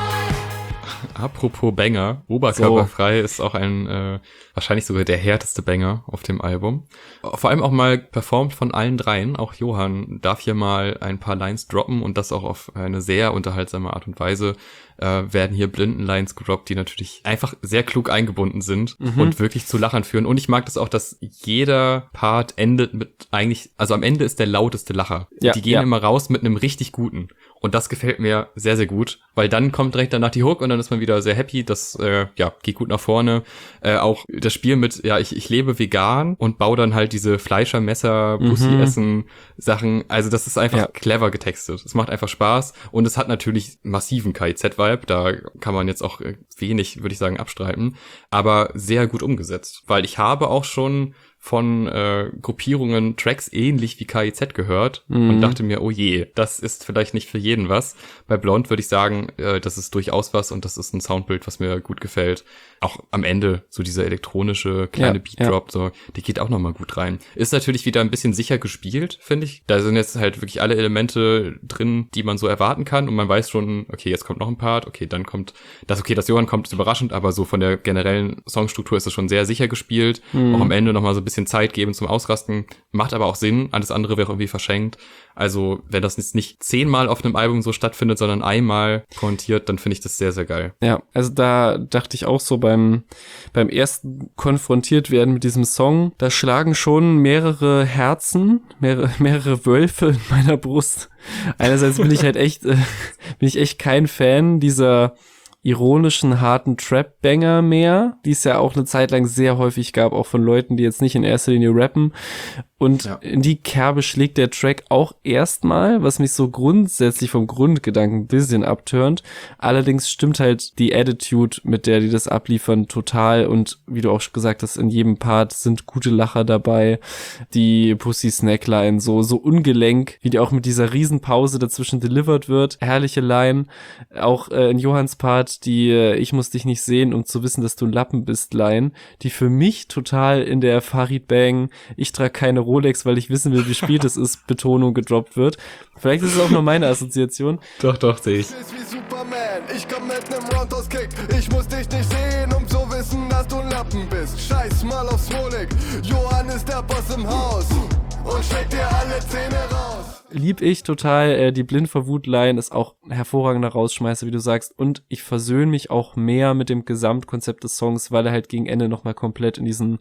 Boy. Apropos Banger, Oberkörperfrei so. Ist auch ein, äh, wahrscheinlich sogar der härteste Banger auf dem Album. Vor allem auch mal performt von allen dreien. Auch Johann darf hier mal ein paar Lines droppen und das auch auf eine sehr unterhaltsame Art und Weise. Äh, werden hier Blindenlines gedroppt, die natürlich einfach sehr klug eingebunden sind mhm. und wirklich zu Lachern führen. Und ich mag das auch, dass jeder Part endet mit eigentlich, also am Ende ist der lauteste Lacher. Ja, die gehen ja. immer raus mit einem richtig guten. Und das gefällt mir sehr, sehr gut, weil dann kommt direkt danach die Hook und dann ist man wieder sehr happy. Das äh, ja geht gut nach vorne. Äh, auch das Spiel mit, ja, ich, ich lebe vegan und baue dann halt diese Fleischermesser, Bussi-Essen-Sachen. Also das ist einfach ja. clever getextet. Es macht einfach Spaß und es hat natürlich massiven K I Z-Vibe. Da kann man jetzt auch wenig, würde ich sagen, abstreiten. Aber sehr gut umgesetzt, weil ich habe auch schon von äh, Gruppierungen Tracks ähnlich wie K I Z gehört mhm. und dachte mir, oh je, das ist vielleicht nicht für jeden was. Bei Blond würde ich sagen, äh, das ist durchaus was und das ist ein Soundbild, was mir gut gefällt. Auch am Ende so dieser elektronische kleine ja, Beat-Drop, ja. so, die geht auch nochmal gut rein. Ist natürlich wieder ein bisschen sicher gespielt, finde ich. Da sind jetzt halt wirklich alle Elemente drin, die man so erwarten kann und man weiß schon, okay, jetzt kommt noch ein Part, okay, dann kommt das, okay, das Johann kommt, ist überraschend, aber so von der generellen Songstruktur ist es schon sehr sicher gespielt. Mhm. Auch am Ende nochmal so ein bisschen Zeit geben zum Ausrasten, macht aber auch Sinn, alles andere wäre irgendwie verschenkt. Also, wenn das jetzt nicht zehnmal auf einem Album so stattfindet, sondern einmal pointiert, dann finde ich das sehr, sehr geil. Ja, also da dachte ich auch so beim beim ersten konfrontiert werden mit diesem Song, da schlagen schon mehrere Herzen, mehrere, mehrere Wölfe in meiner Brust. Einerseits bin ich halt echt, äh, bin ich echt kein Fan dieser ironischen, harten Trap-Banger mehr, die es ja auch eine Zeit lang sehr häufig gab, auch von Leuten, die jetzt nicht in erster Linie rappen. Und ja. in die Kerbe schlägt der Track auch erstmal, was mich so grundsätzlich vom Grundgedanken ein bisschen abturnt. Allerdings stimmt halt die Attitude, mit der die das abliefern, total. Und wie du auch schon gesagt hast, in jedem Part sind gute Lacher dabei. Die Pussy-Snackline, so so ungelenk, wie die auch mit dieser Riesenpause dazwischen delivered wird. Herrliche Line. Auch äh, in Johanns Part, die äh, Ich muss dich nicht sehen, um zu wissen, dass du ein Lappen bist, Line, die für mich total in der Farid Bang, ich trage keine Rolex, weil ich wissen will, wie spät es ist, Betonung gedroppt wird. Vielleicht ist es auch nur meine Assoziation. Doch, doch, sehe ich. Wie Superman, ich komm mit nem Roundhouse-Kick. Ich muss dich nicht sehen, um zu wissen, dass du ein Lappen bist. Scheiß mal aufs Rolex. Johann ist der Boss im Haus und steckt dir alle Zähne raus. Lieb ich total, äh, die Blind vor Wut-Line ist auch ein hervorragender Rausschmeißer, wie du sagst, und ich versöhne mich auch mehr mit dem Gesamtkonzept des Songs, weil er halt gegen Ende nochmal komplett in diesen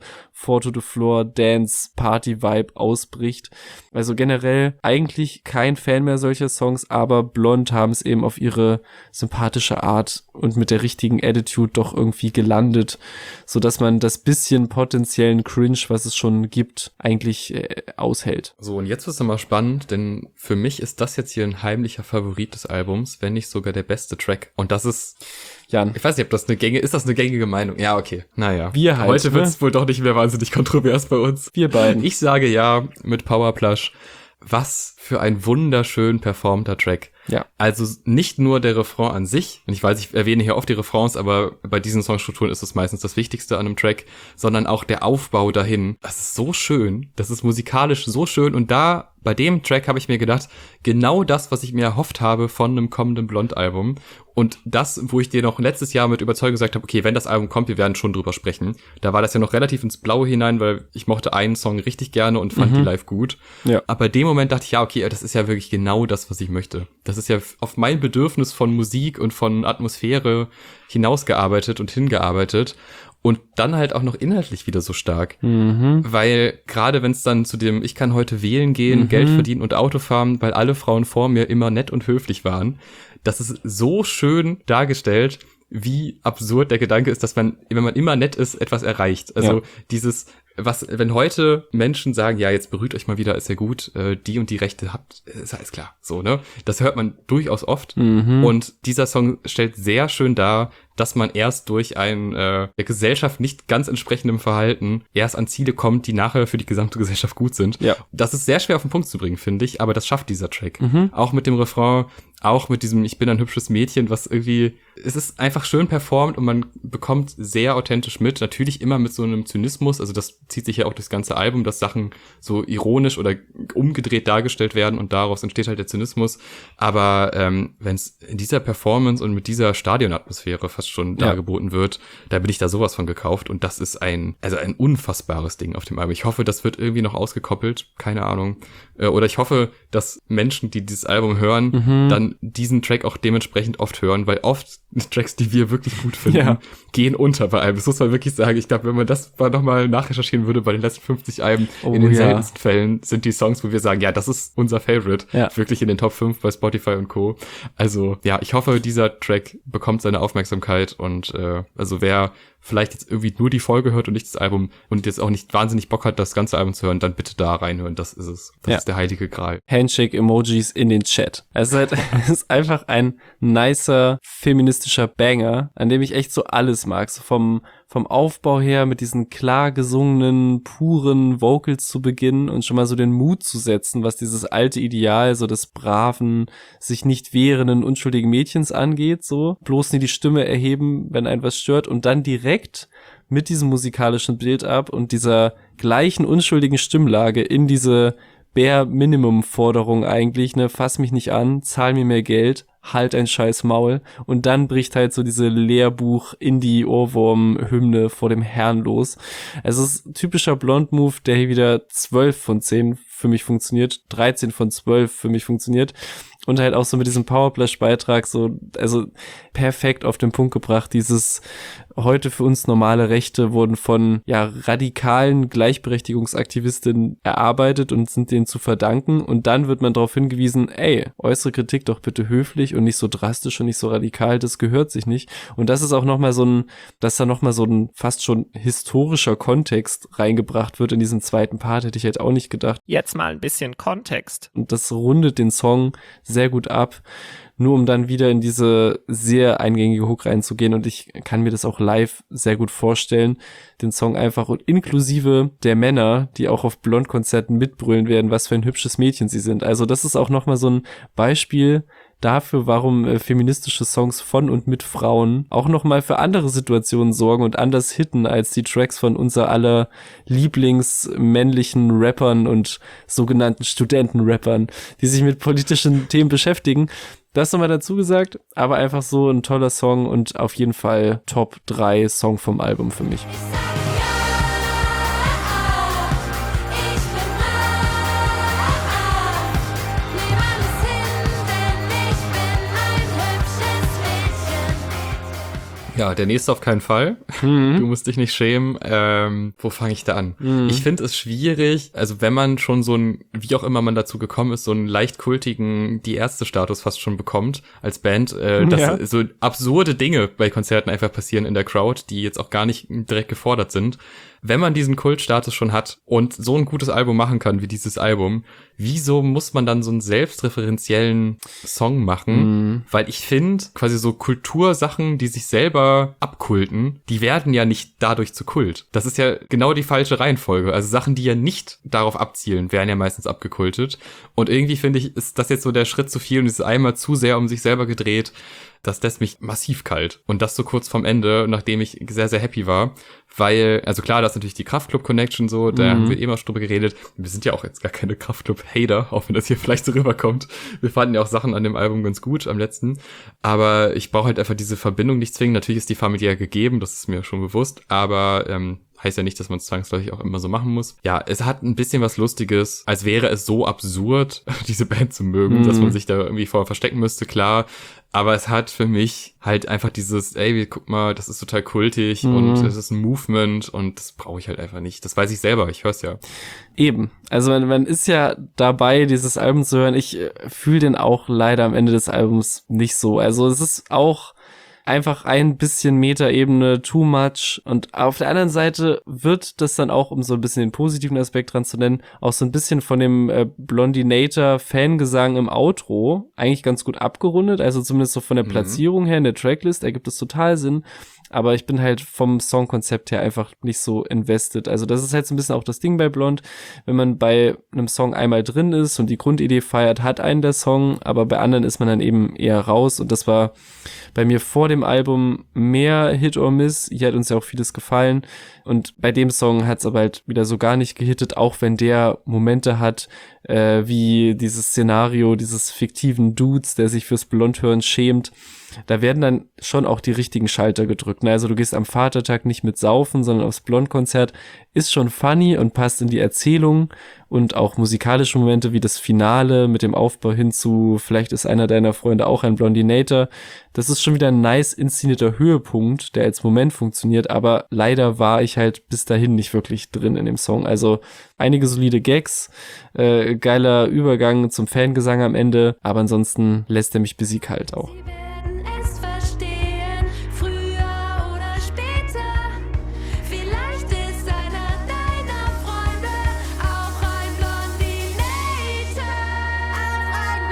Four-to-the-Floor-Dance-Party-Vibe ausbricht. Also generell eigentlich kein Fan mehr solcher Songs, aber Blond haben es eben auf ihre sympathische Art und mit der richtigen Attitude doch irgendwie gelandet, sodass man das bisschen potenziellen Cringe, was es schon gibt, eigentlich äh, aushält. So, und jetzt wird's nochmal spannend, denn ähm, für mich ist das jetzt hier ein heimlicher Favorit des Albums, wenn nicht sogar der beste Track. Und das ist, Jan. ich weiß nicht, ob das eine gängige, ist das eine gängige Meinung? Ja, okay. Naja. Wir halt, Heute ne? wird's wohl doch nicht mehr wahnsinnig kontrovers bei uns. Wir beiden. Ich sage ja mit Powerplush. Was für ein wunderschön performter Track. Ja. Also nicht nur der Refrain an sich, und ich weiß, ich erwähne hier oft die Refrains, aber bei diesen Songstrukturen ist es meistens das Wichtigste an einem Track, sondern auch der Aufbau dahin. Das ist so schön, das ist musikalisch so schön und da, bei dem Track habe ich mir gedacht, genau das, was ich mir erhofft habe von einem kommenden Blond-Album und das, wo ich dir noch letztes Jahr mit Überzeugung gesagt habe, okay, wenn das Album kommt, wir werden schon drüber sprechen. Da war das ja noch relativ ins Blaue hinein, weil ich mochte einen Song richtig gerne und fand Mhm. die live gut. Ja. Aber in dem Moment dachte ich, ja, okay, das ist ja wirklich genau das, was ich möchte. Das ist ja auf mein Bedürfnis von Musik und von Atmosphäre hinausgearbeitet und hingearbeitet. Und dann halt auch noch inhaltlich wieder so stark. Mhm. Weil gerade wenn es dann zu dem, ich kann heute wählen gehen, Mhm. Geld verdienen und Auto fahren, weil alle Frauen vor mir immer nett und höflich waren, das ist so schön dargestellt, wie absurd der Gedanke ist, dass man, wenn man immer nett ist, etwas erreicht. Also Ja. dieses, was, wenn heute Menschen sagen, ja, jetzt berührt euch mal wieder, ist ja gut, äh, die und die Rechte habt, ist alles klar. So, ne? Das hört man durchaus oft. Mhm. Und dieser Song stellt sehr schön dar, dass man erst durch ein äh, der Gesellschaft nicht ganz entsprechendem Verhalten erst an Ziele kommt, die nachher für die gesamte Gesellschaft gut sind. Ja. Das ist sehr schwer auf den Punkt zu bringen, finde ich, aber das schafft dieser Track. Mhm. Auch mit dem Refrain, auch mit diesem Ich bin ein hübsches Mädchen, was irgendwie, es ist einfach schön performt und man bekommt sehr authentisch mit, natürlich immer mit so einem Zynismus, also das zieht sich ja auch das ganze Album, dass Sachen so ironisch oder umgedreht dargestellt werden und daraus entsteht halt der Zynismus, aber ähm, wenn es in dieser Performance und mit dieser Stadionatmosphäre fast schon Ja. dargeboten wird, da bin ich da sowas von gekauft und das ist ein, also ein unfassbares Ding auf dem Album. Ich hoffe, das wird irgendwie noch ausgekoppelt, keine Ahnung. Äh, Oder ich hoffe, dass Menschen, die dieses Album hören, Mhm. dann diesen Track auch dementsprechend oft hören, weil oft Tracks, die wir wirklich gut finden, Ja. gehen unter bei Alben. Das muss man wirklich sagen. Ich glaube, wenn man das mal nochmal nachrecherchieren würde, bei den letzten fünfzig Alben, Oh, in den ja. seltensten Fällen sind die Songs, wo wir sagen, ja, das ist unser Favorite, Ja. wirklich in den Top fünf bei Spotify und Co. Also, ja, ich hoffe, dieser Track bekommt seine Aufmerksamkeit und äh, also wer vielleicht jetzt irgendwie nur die Folge hört und nicht das Album und jetzt auch nicht wahnsinnig Bock hat, das ganze Album zu hören, dann bitte da reinhören. Das ist es. Das Ja. ist der heilige Gral. Handshake-Emojis in den Chat. Es ist halt, es ist einfach ein nicer, feministischer Banger, an dem ich echt so alles mag. So vom, vom Aufbau her mit diesen klar gesungenen, puren Vocals zu beginnen und schon mal so den Mut zu setzen, was dieses alte Ideal so des braven, sich nicht wehrenden, unschuldigen Mädchens angeht, so. Bloß nie die Stimme erheben, wenn ein was stört und dann direkt mit diesem musikalischen Build-up und dieser gleichen unschuldigen Stimmlage in diese Bare-Minimum-Forderung eigentlich, ne, fass mich nicht an, zahl mir mehr Geld, halt ein scheiß Maul und dann bricht halt so diese Lehrbuch-Indie-Ohrwurm-Hymne vor dem Herrn los. Es ist typischer Blond-Move, der hier wieder zwölf von zehn für mich funktioniert, dreizehn von zwölf für mich funktioniert und halt auch so mit diesem Powerplush-Beitrag so, also perfekt auf den Punkt gebracht, dieses heute für uns normale Rechte wurden von ja radikalen Gleichberechtigungsaktivistinnen erarbeitet und sind denen zu verdanken und dann wird man darauf hingewiesen, ey, äußere Kritik doch bitte höflich und nicht so drastisch und nicht so radikal, das gehört sich nicht. Und das ist auch nochmal so ein, dass da nochmal so ein fast schon historischer Kontext reingebracht wird in diesen zweiten Part, hätte ich halt auch nicht gedacht. Jetzt mal ein bisschen Kontext. Und das rundet den Song sehr gut ab, nur um dann wieder in diese sehr eingängige Hook reinzugehen und ich kann mir das auch live sehr gut vorstellen, den Song einfach und inklusive der Männer, die auch auf Blond-Konzerten mitbrüllen werden, was für ein hübsches Mädchen sie sind. Also das ist auch nochmal so ein Beispiel dafür, warum äh, feministische Songs von und mit Frauen auch nochmal für andere Situationen sorgen und anders hitten als die Tracks von unser aller Lieblingsmännlichen Rappern und sogenannten Studentenrappern, die sich mit politischen Themen beschäftigen. Das nochmal dazu gesagt, aber einfach so ein toller Song und auf jeden Fall Top drei Song vom Album für mich. Ja, der nächste auf keinen Fall. Mhm. Du musst dich nicht schämen. Ähm, wo fange ich da an? Mhm. Ich finde es schwierig, also wenn man schon so ein, wie auch immer man dazu gekommen ist, so einen leicht kultigen die Ärzte-Status fast schon bekommt als Band, äh, dass Ja. so absurde Dinge bei Konzerten einfach passieren in der Crowd, die jetzt auch gar nicht direkt gefordert sind. wenn man diesen Kultstatus schon hat und so ein gutes Album machen kann wie dieses Album, wieso muss man dann so einen selbstreferenziellen Song machen? Mhm. Weil ich finde, quasi so Kultursachen, die sich selber abkulten, die werden ja nicht dadurch zu Kult. Das ist ja genau die falsche Reihenfolge. Also Sachen, die ja nicht darauf abzielen, werden ja meistens abgekultet. Und irgendwie finde ich, ist das jetzt so der Schritt zu viel und es ist einmal zu sehr um sich selber gedreht. Das lässt mich massiv kalt. Und das so kurz vorm Ende, nachdem ich sehr, sehr happy war. Weil, also klar, das ist natürlich die Kraftklub-Connection so, da Mhm. haben wir eh mal drüber geredet. Wir sind ja auch jetzt gar keine Kraftklub-Hater, auch wenn das hier vielleicht so rüberkommt. Wir fanden ja auch Sachen an dem Album ganz gut, am letzten. Aber ich brauche halt einfach diese Verbindung nicht zwingen. Natürlich ist die familiär gegeben, das ist mir schon bewusst. Aber ähm, heißt ja nicht, dass man es zwangsläufig auch immer so machen muss. Ja, es hat ein bisschen was Lustiges, als wäre es so absurd, diese Band zu mögen, Mhm. dass man sich da irgendwie vor verstecken müsste, klar. Aber es hat für mich halt einfach dieses, ey, guck mal, das ist total kultig Mhm. und es ist ein Movement und das brauche ich halt einfach nicht. Das weiß ich selber, ich hör's ja. Eben. Also man, man ist ja dabei, dieses Album zu hören. Ich äh, fühle den auch leider am Ende des Albums nicht so. Also es ist auch einfach ein bisschen Metaebene, too much. Und auf der anderen Seite wird das dann auch, um so ein bisschen den positiven Aspekt dran zu nennen, auch so ein bisschen von dem äh, Blondinator-Fangesang im Outro eigentlich ganz gut abgerundet. Also zumindest so von der Mhm. Platzierung her in der Tracklist ergibt es total Sinn. Aber ich bin halt vom Songkonzept her einfach nicht so invested. Also das ist halt so ein bisschen auch das Ding bei Blond. Wenn man bei einem Song einmal drin ist und die Grundidee feiert, hat einen der Song, aber bei anderen ist man dann eben eher raus. Und das war bei mir vor dem Album mehr Hit or Miss. Hier hat uns ja auch vieles gefallen. Und bei dem Song hat es aber halt wieder so gar nicht gehittet, auch wenn der Momente hat, äh, wie dieses Szenario dieses fiktiven Dudes, der sich fürs Blondhören schämt. Da werden dann schon auch die richtigen Schalter gedrückt. Ne? Also du gehst am Vatertag nicht mit Saufen, sondern aufs Blond-Konzert. Ist schon funny und passt in die Erzählung und auch musikalische Momente wie das Finale mit dem Aufbau hin zu vielleicht ist einer deiner Freunde auch ein Blondinator. Das ist schon wieder ein nice inszenierter Höhepunkt, der als Moment funktioniert, aber leider war ich halt bis dahin nicht wirklich drin in dem Song. Also einige solide Gags, äh, geiler Übergang zum Fangesang am Ende, aber ansonsten lässt er mich busy kalt auch. Sie werden es verstehen, früher oder später. Vielleicht ist einer deiner Freunde auch ein Blondinator. Auch ein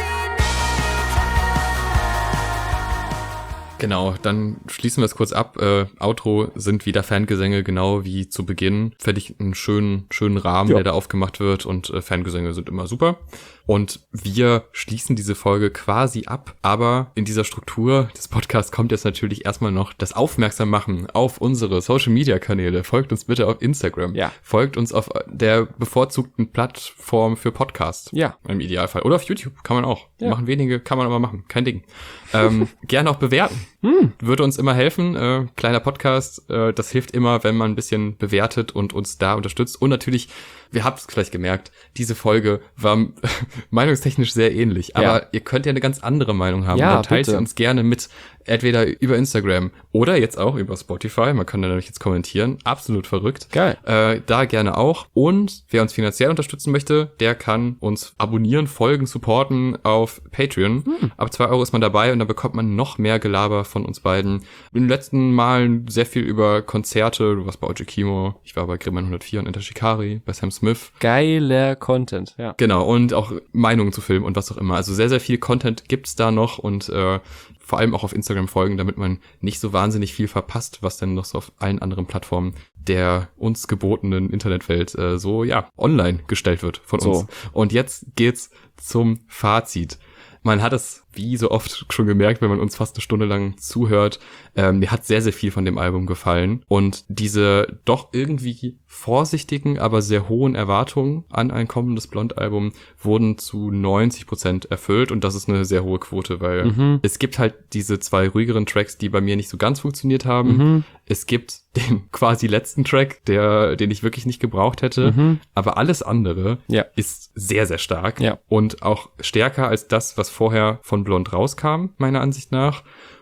Blondinator. Genau, dann schließen wir es kurz ab. Äh, Outro sind wieder Fangesänge, genau wie zu Beginn. Fände ich einen schönen, schönen Rahmen, Ja. der da aufgemacht wird und äh, Fangesänge sind immer super. Und wir schließen diese Folge quasi ab, aber in dieser Struktur des Podcasts kommt jetzt natürlich erstmal noch das Aufmerksammachen auf unsere Social-Media-Kanäle. Folgt uns bitte auf Instagram. Ja. Folgt uns auf der bevorzugten Plattform für Podcasts. Ja. Im Idealfall. Oder auf YouTube, kann man auch. Ja. Machen wenige, kann man aber machen. Kein Ding. Ähm, gerne auch bewerten. Würde uns immer helfen. Äh, kleiner Podcast, äh, das hilft immer, wenn man ein bisschen bewertet und uns da unterstützt. Und natürlich, wir habt es vielleicht gemerkt, diese Folge war meinungstechnisch sehr ähnlich. Aber Ja. ihr könnt ja eine ganz andere Meinung haben. Ja, Dann teilt sie bitte. uns gerne mit. Entweder über Instagram oder jetzt auch über Spotify. Man kann da nämlich jetzt kommentieren. Absolut verrückt. Geil. Äh, da gerne auch. Und wer uns finanziell unterstützen möchte, der kann uns abonnieren, folgen, supporten auf Patreon. Hm. Ab zwei Euro ist man dabei und dann bekommt man noch mehr Gelaber von uns beiden. In den letzten Malen sehr viel über Konzerte. Du warst bei Oji Kimo, ich war bei Grimman hundertvier und Enter Shikari, bei Sam Smith. Geiler Content, ja. Genau, und auch Meinungen zu Filmen und was auch immer. Also sehr, sehr viel Content gibt's da noch und äh, vor allem auch auf Instagram folgen, damit man nicht so wahnsinnig viel verpasst, was dann noch so auf allen anderen Plattformen der uns gebotenen Internetwelt äh, so, ja, online gestellt wird von So. uns. Und jetzt geht's zum Fazit. Man hat es, wie so oft schon gemerkt, wenn man uns fast eine Stunde lang zuhört, ähm, mir hat sehr, sehr viel von dem Album gefallen. Und diese doch irgendwie vorsichtigen, aber sehr hohen Erwartungen an ein kommendes Blond-Album wurden zu neunzig Prozent erfüllt. Und das ist eine sehr hohe Quote, weil Mhm. es gibt halt diese zwei ruhigeren Tracks, die bei mir nicht so ganz funktioniert haben. Mhm. Es gibt den quasi letzten Track, der, den ich wirklich nicht gebraucht hätte. Mhm. Aber alles andere Ja. ist sehr, sehr stark. Ja. Und auch stärker als das, was vorher von Blond rauskam, meiner Ansicht nach.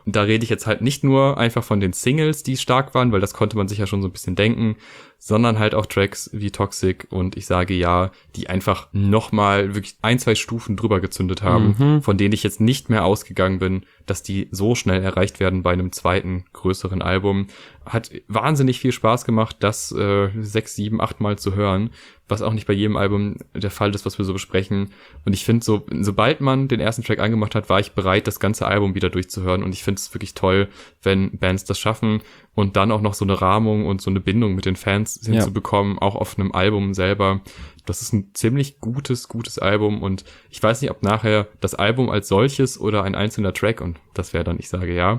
Da rede ich jetzt halt nicht nur einfach von den Singles, die stark waren, weil das konnte man sich ja schon so ein bisschen denken, sondern halt auch Tracks wie Toxic und Ich sage ja, die einfach nochmal wirklich ein, zwei Stufen drüber gezündet haben, Mhm. von denen ich jetzt nicht mehr ausgegangen bin, dass die so schnell erreicht werden bei einem zweiten, größeren Album. Hat wahnsinnig viel Spaß gemacht, das äh, sechs, sieben, acht Mal zu hören, was auch nicht bei jedem Album der Fall ist, was wir so besprechen. Und ich finde, so, sobald man den ersten Track angemacht hat, war ich bereit, das ganze Album wieder durchzuhören. Und ich finde es wirklich toll, wenn Bands das schaffen und dann auch noch so eine Rahmung und so eine Bindung mit den Fans hinzubekommen, auch auf einem Album selber. Das ist ein ziemlich gutes, gutes Album und ich weiß nicht, ob nachher das Album als solches oder ein einzelner Track, und das wäre dann, ich sage ja,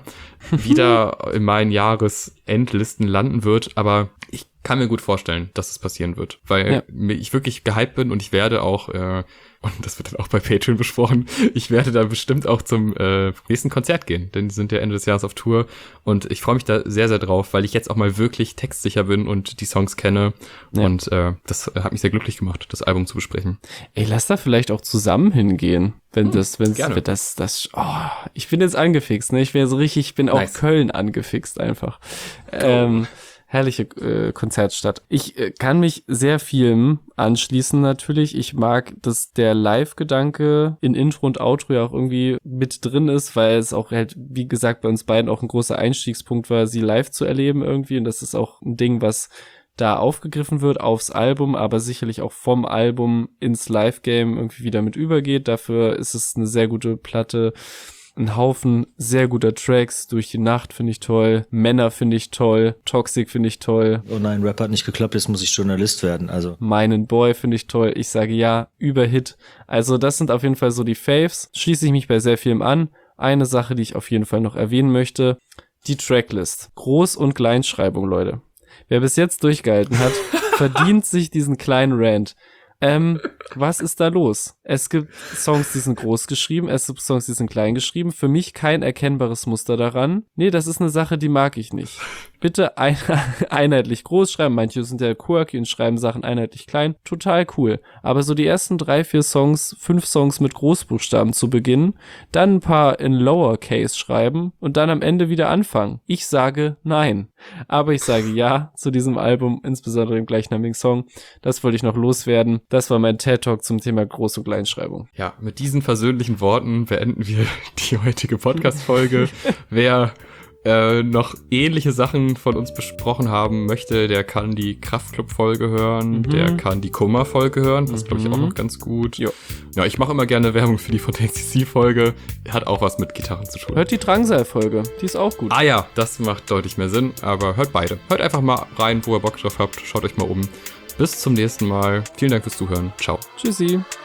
wieder in meinen Jahresendlisten landen wird, aber ich kann mir gut vorstellen, dass es passieren wird, weil Ja. ich wirklich gehypt bin und ich werde auch, äh, und das wird dann auch bei Patreon besprochen, ich werde da bestimmt auch zum äh, nächsten Konzert gehen, denn die sind ja Ende des Jahres auf Tour und ich freue mich da sehr, sehr drauf, weil ich jetzt auch mal wirklich textsicher bin und die Songs kenne Ja. und äh, das hat mich sehr glücklich gemacht, das Album zu besprechen. Ey, lass da vielleicht auch zusammen hingehen, wenn das, wenn gerne. das, das, oh, ich bin jetzt angefixt, ne? Ich bin so richtig, ich bin auch Nice. Köln angefixt einfach. Ähm, herrliche äh, Konzertstadt. Ich äh, kann mich sehr vielem anschließen natürlich. Ich mag, dass der Live-Gedanke in Intro und Outro ja auch irgendwie mit drin ist, weil es auch halt, wie gesagt, bei uns beiden auch ein großer Einstiegspunkt war, sie live zu erleben irgendwie. Und das ist auch ein Ding, was da aufgegriffen wird aufs Album, aber sicherlich auch vom Album ins Live-Game irgendwie wieder mit übergeht. Dafür ist es eine sehr gute Platte. Ein Haufen sehr guter Tracks. Durch die Nacht finde ich toll. Männer finde ich toll. Toxic finde ich toll. Oh nein, Rap hat nicht geklappt, jetzt muss ich Journalist werden. Also Meinen Boy finde ich toll. Ich sage ja, Überhit. Also das sind auf jeden Fall so die Faves. Schließe ich mich bei sehr vielem an. Eine Sache, die ich auf jeden Fall noch erwähnen möchte. Die Tracklist. Groß- und Kleinschreibung, Leute. Wer bis jetzt durchgehalten hat, verdient sich diesen kleinen Rant. Ähm, was ist da los? Es gibt Songs, die sind groß geschrieben, es gibt Songs, die sind klein geschrieben. Für mich kein erkennbares Muster daran. Nee, das ist eine Sache, die mag ich nicht. Bitte ein, einheitlich groß schreiben. Manche sind ja quirky und schreiben Sachen einheitlich klein. Total cool. Aber so die ersten drei, vier Songs, fünf Songs mit Großbuchstaben zu beginnen, dann ein paar in Lowercase schreiben und dann am Ende wieder anfangen. Ich sage nein. Aber ich sage ja zu diesem Album, insbesondere dem gleichnamigen Song. Das wollte ich noch loswerden. Das war mein TED-Talk zum Thema Groß- und Kleinschreibung. Ja, mit diesen versöhnlichen Worten beenden wir die heutige Podcast-Folge. Wer äh, noch ähnliche Sachen von uns besprochen haben möchte, der kann die Kraftclub-Folge hören, Mhm. der kann die Kummer-Folge hören, das glaube ich auch Mhm. noch ganz gut. Jo. Ja, ich mache immer gerne Werbung für die Fontaine C C-Folge, hat auch was mit Gitarren zu tun. Hört die Drangsal-Folge. Die ist auch gut. Ah ja, das macht deutlich mehr Sinn, aber hört beide. Hört einfach mal rein, wo ihr Bock drauf habt, schaut euch mal um. Bis zum nächsten Mal. Vielen Dank fürs Zuhören. Ciao. Tschüssi.